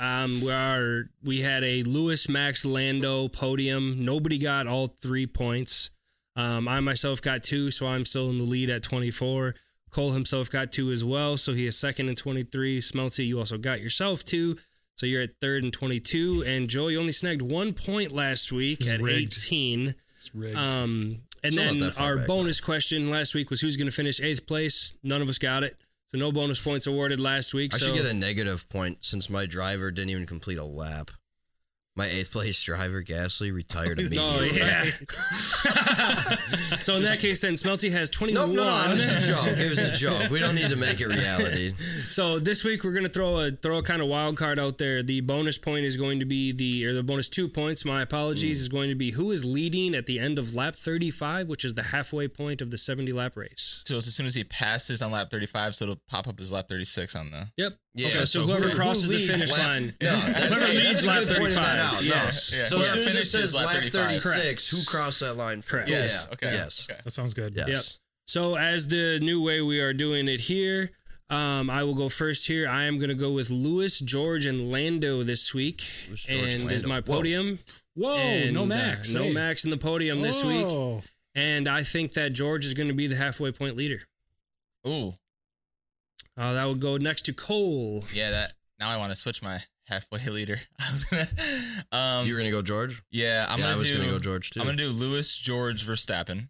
we had a Lewis Max Lando podium. Nobody got all 3 points. I myself got 2, so I'm still in the lead at 24. Cole himself got 2 as well, so he is second in 23. Smelty, you also got yourself 2, so you're at third in 22. And Joe, you only snagged 1 point last week It's at rigged. 18. it's rigged. And It's not then that far our back, bonus question last week was who's going to finish 8th place. None of us got it. So no bonus points awarded last week. I so should get a negative point since my driver didn't even complete a lap. My 8th place driver, Gasly, retired immediately. Oh, yeah. So in that case, then Smelty has 21. No, it was a joke. It was a joke. We don't need to make it reality. So this week we're going to throw a kind of wild card out there. The bonus point is going to be the bonus 2 points, my apologies, is going to be who is leading at the end of lap 35, which is the halfway point of the 70 lap race. So it's as soon as he passes on lap 35, so it'll pop up as lap 36 on the. Yep. Yeah, Okay, so whoever crosses the leads finish lap- line. No, that's Whoever a leads good lap point of 35. that out. No. Yeah. So as Whoever soon as it finishes says lap lap 35. 36, who crossed that line? Correct. Yes. Yeah. Okay. Yes. Okay. that sounds good. Yes. Yep. So as the new way we are doing it here, I will go first here. I am going to go with Lewis, George, and Lando this week. Lewis, George, And Lando. is my Whoa. podium. Whoa, And, no Max. no hey. Max in the podium this week. Oh. And I think that George is going to be the halfway point leader. Ooh. That would go next to Cole. Yeah. Now I want to switch my halfway leader. I was gonna. You're gonna go George? Yeah, I was gonna go George too. I'm gonna do Lewis, George, Verstappen,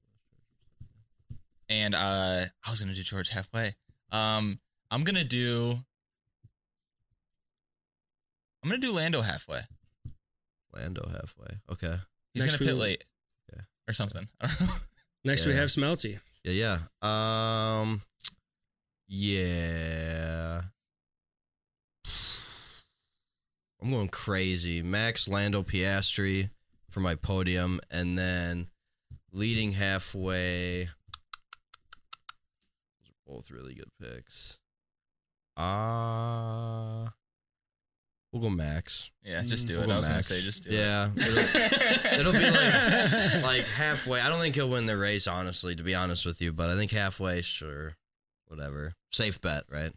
and I was gonna do George halfway. I'm gonna do Lando halfway. Lando halfway. Okay. He's Next gonna pit we- late, Yeah. or something. I don't know. Next we Yeah. have Smelty. Yeah. Yeah. I'm going crazy. Max, Lando, Piastri for my podium, and then leading halfway. Those are both really good picks. We'll go Max. Yeah, just do We'll it. go I was gonna Max. say just do Yeah, it. it'll be like halfway. I don't think he'll win the race, honestly, to be honest with you. But I think halfway, sure, whatever. Safe bet, right?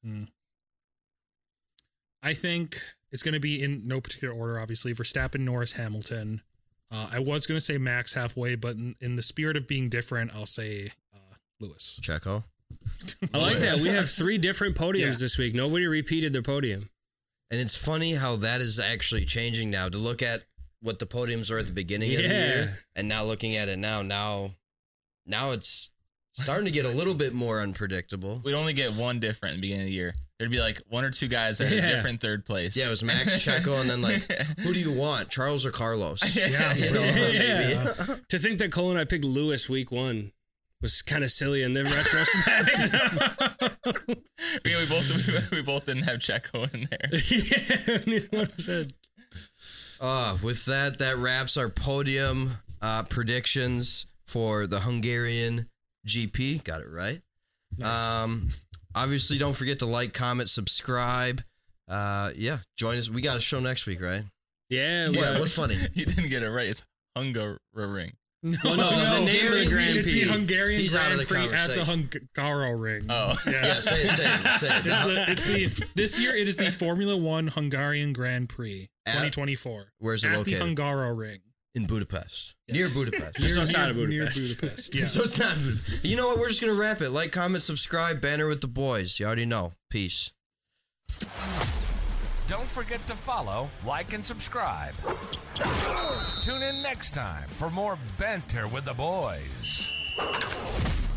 I think it's going to be in no particular order, obviously. Verstappen, Norris, Hamilton. I was going to say Max halfway, but in the spirit of being different, I'll say Lewis. Checo. I like that. We have 3 different podiums Yeah. this week. Nobody repeated their podium. And it's funny how that is actually changing now. To look at what the podiums are at the beginning of the year, and now looking at it now it's starting to get a little bit more unpredictable. We'd only get one different in the beginning of the year. There'd be like 1 or 2 guys that had a different third place. Yeah, it was Max, Checo, and then like, who do you want, Charles or Carlos? Yeah. You know, Yeah. maybe. To think that Cole and I picked Lewis week 1 was kind of silly in the retrospect. Yeah, we both didn't have Checo in there. Yeah, neither one of us said. With that wraps our podium predictions for the Hungarian GP. Got it right. Nice. Obviously, don't forget to like, comment, subscribe. Join us. We got a show next week, right? Yeah, What? What's funny? You didn't get it right. It's Hungaroring. Well, no, the name of the Grand It's the Prix. Hungarian He's out of Grand the Prix at the conversation. Hungaroring. Oh. Yeah, say it. This year it is the Formula One Hungarian Grand Prix At- 2024. Where's it at located? the Hungaroring. In Budapest. Yes. Near Budapest. Just outside of Near Budapest. Budapest. Yeah. So it's not. You know what? We're just going to wrap it. Like, comment, subscribe, banner with the boys. You already know. Peace. Don't forget to follow, like, and subscribe. Tune in next time for more Banter with the Boys.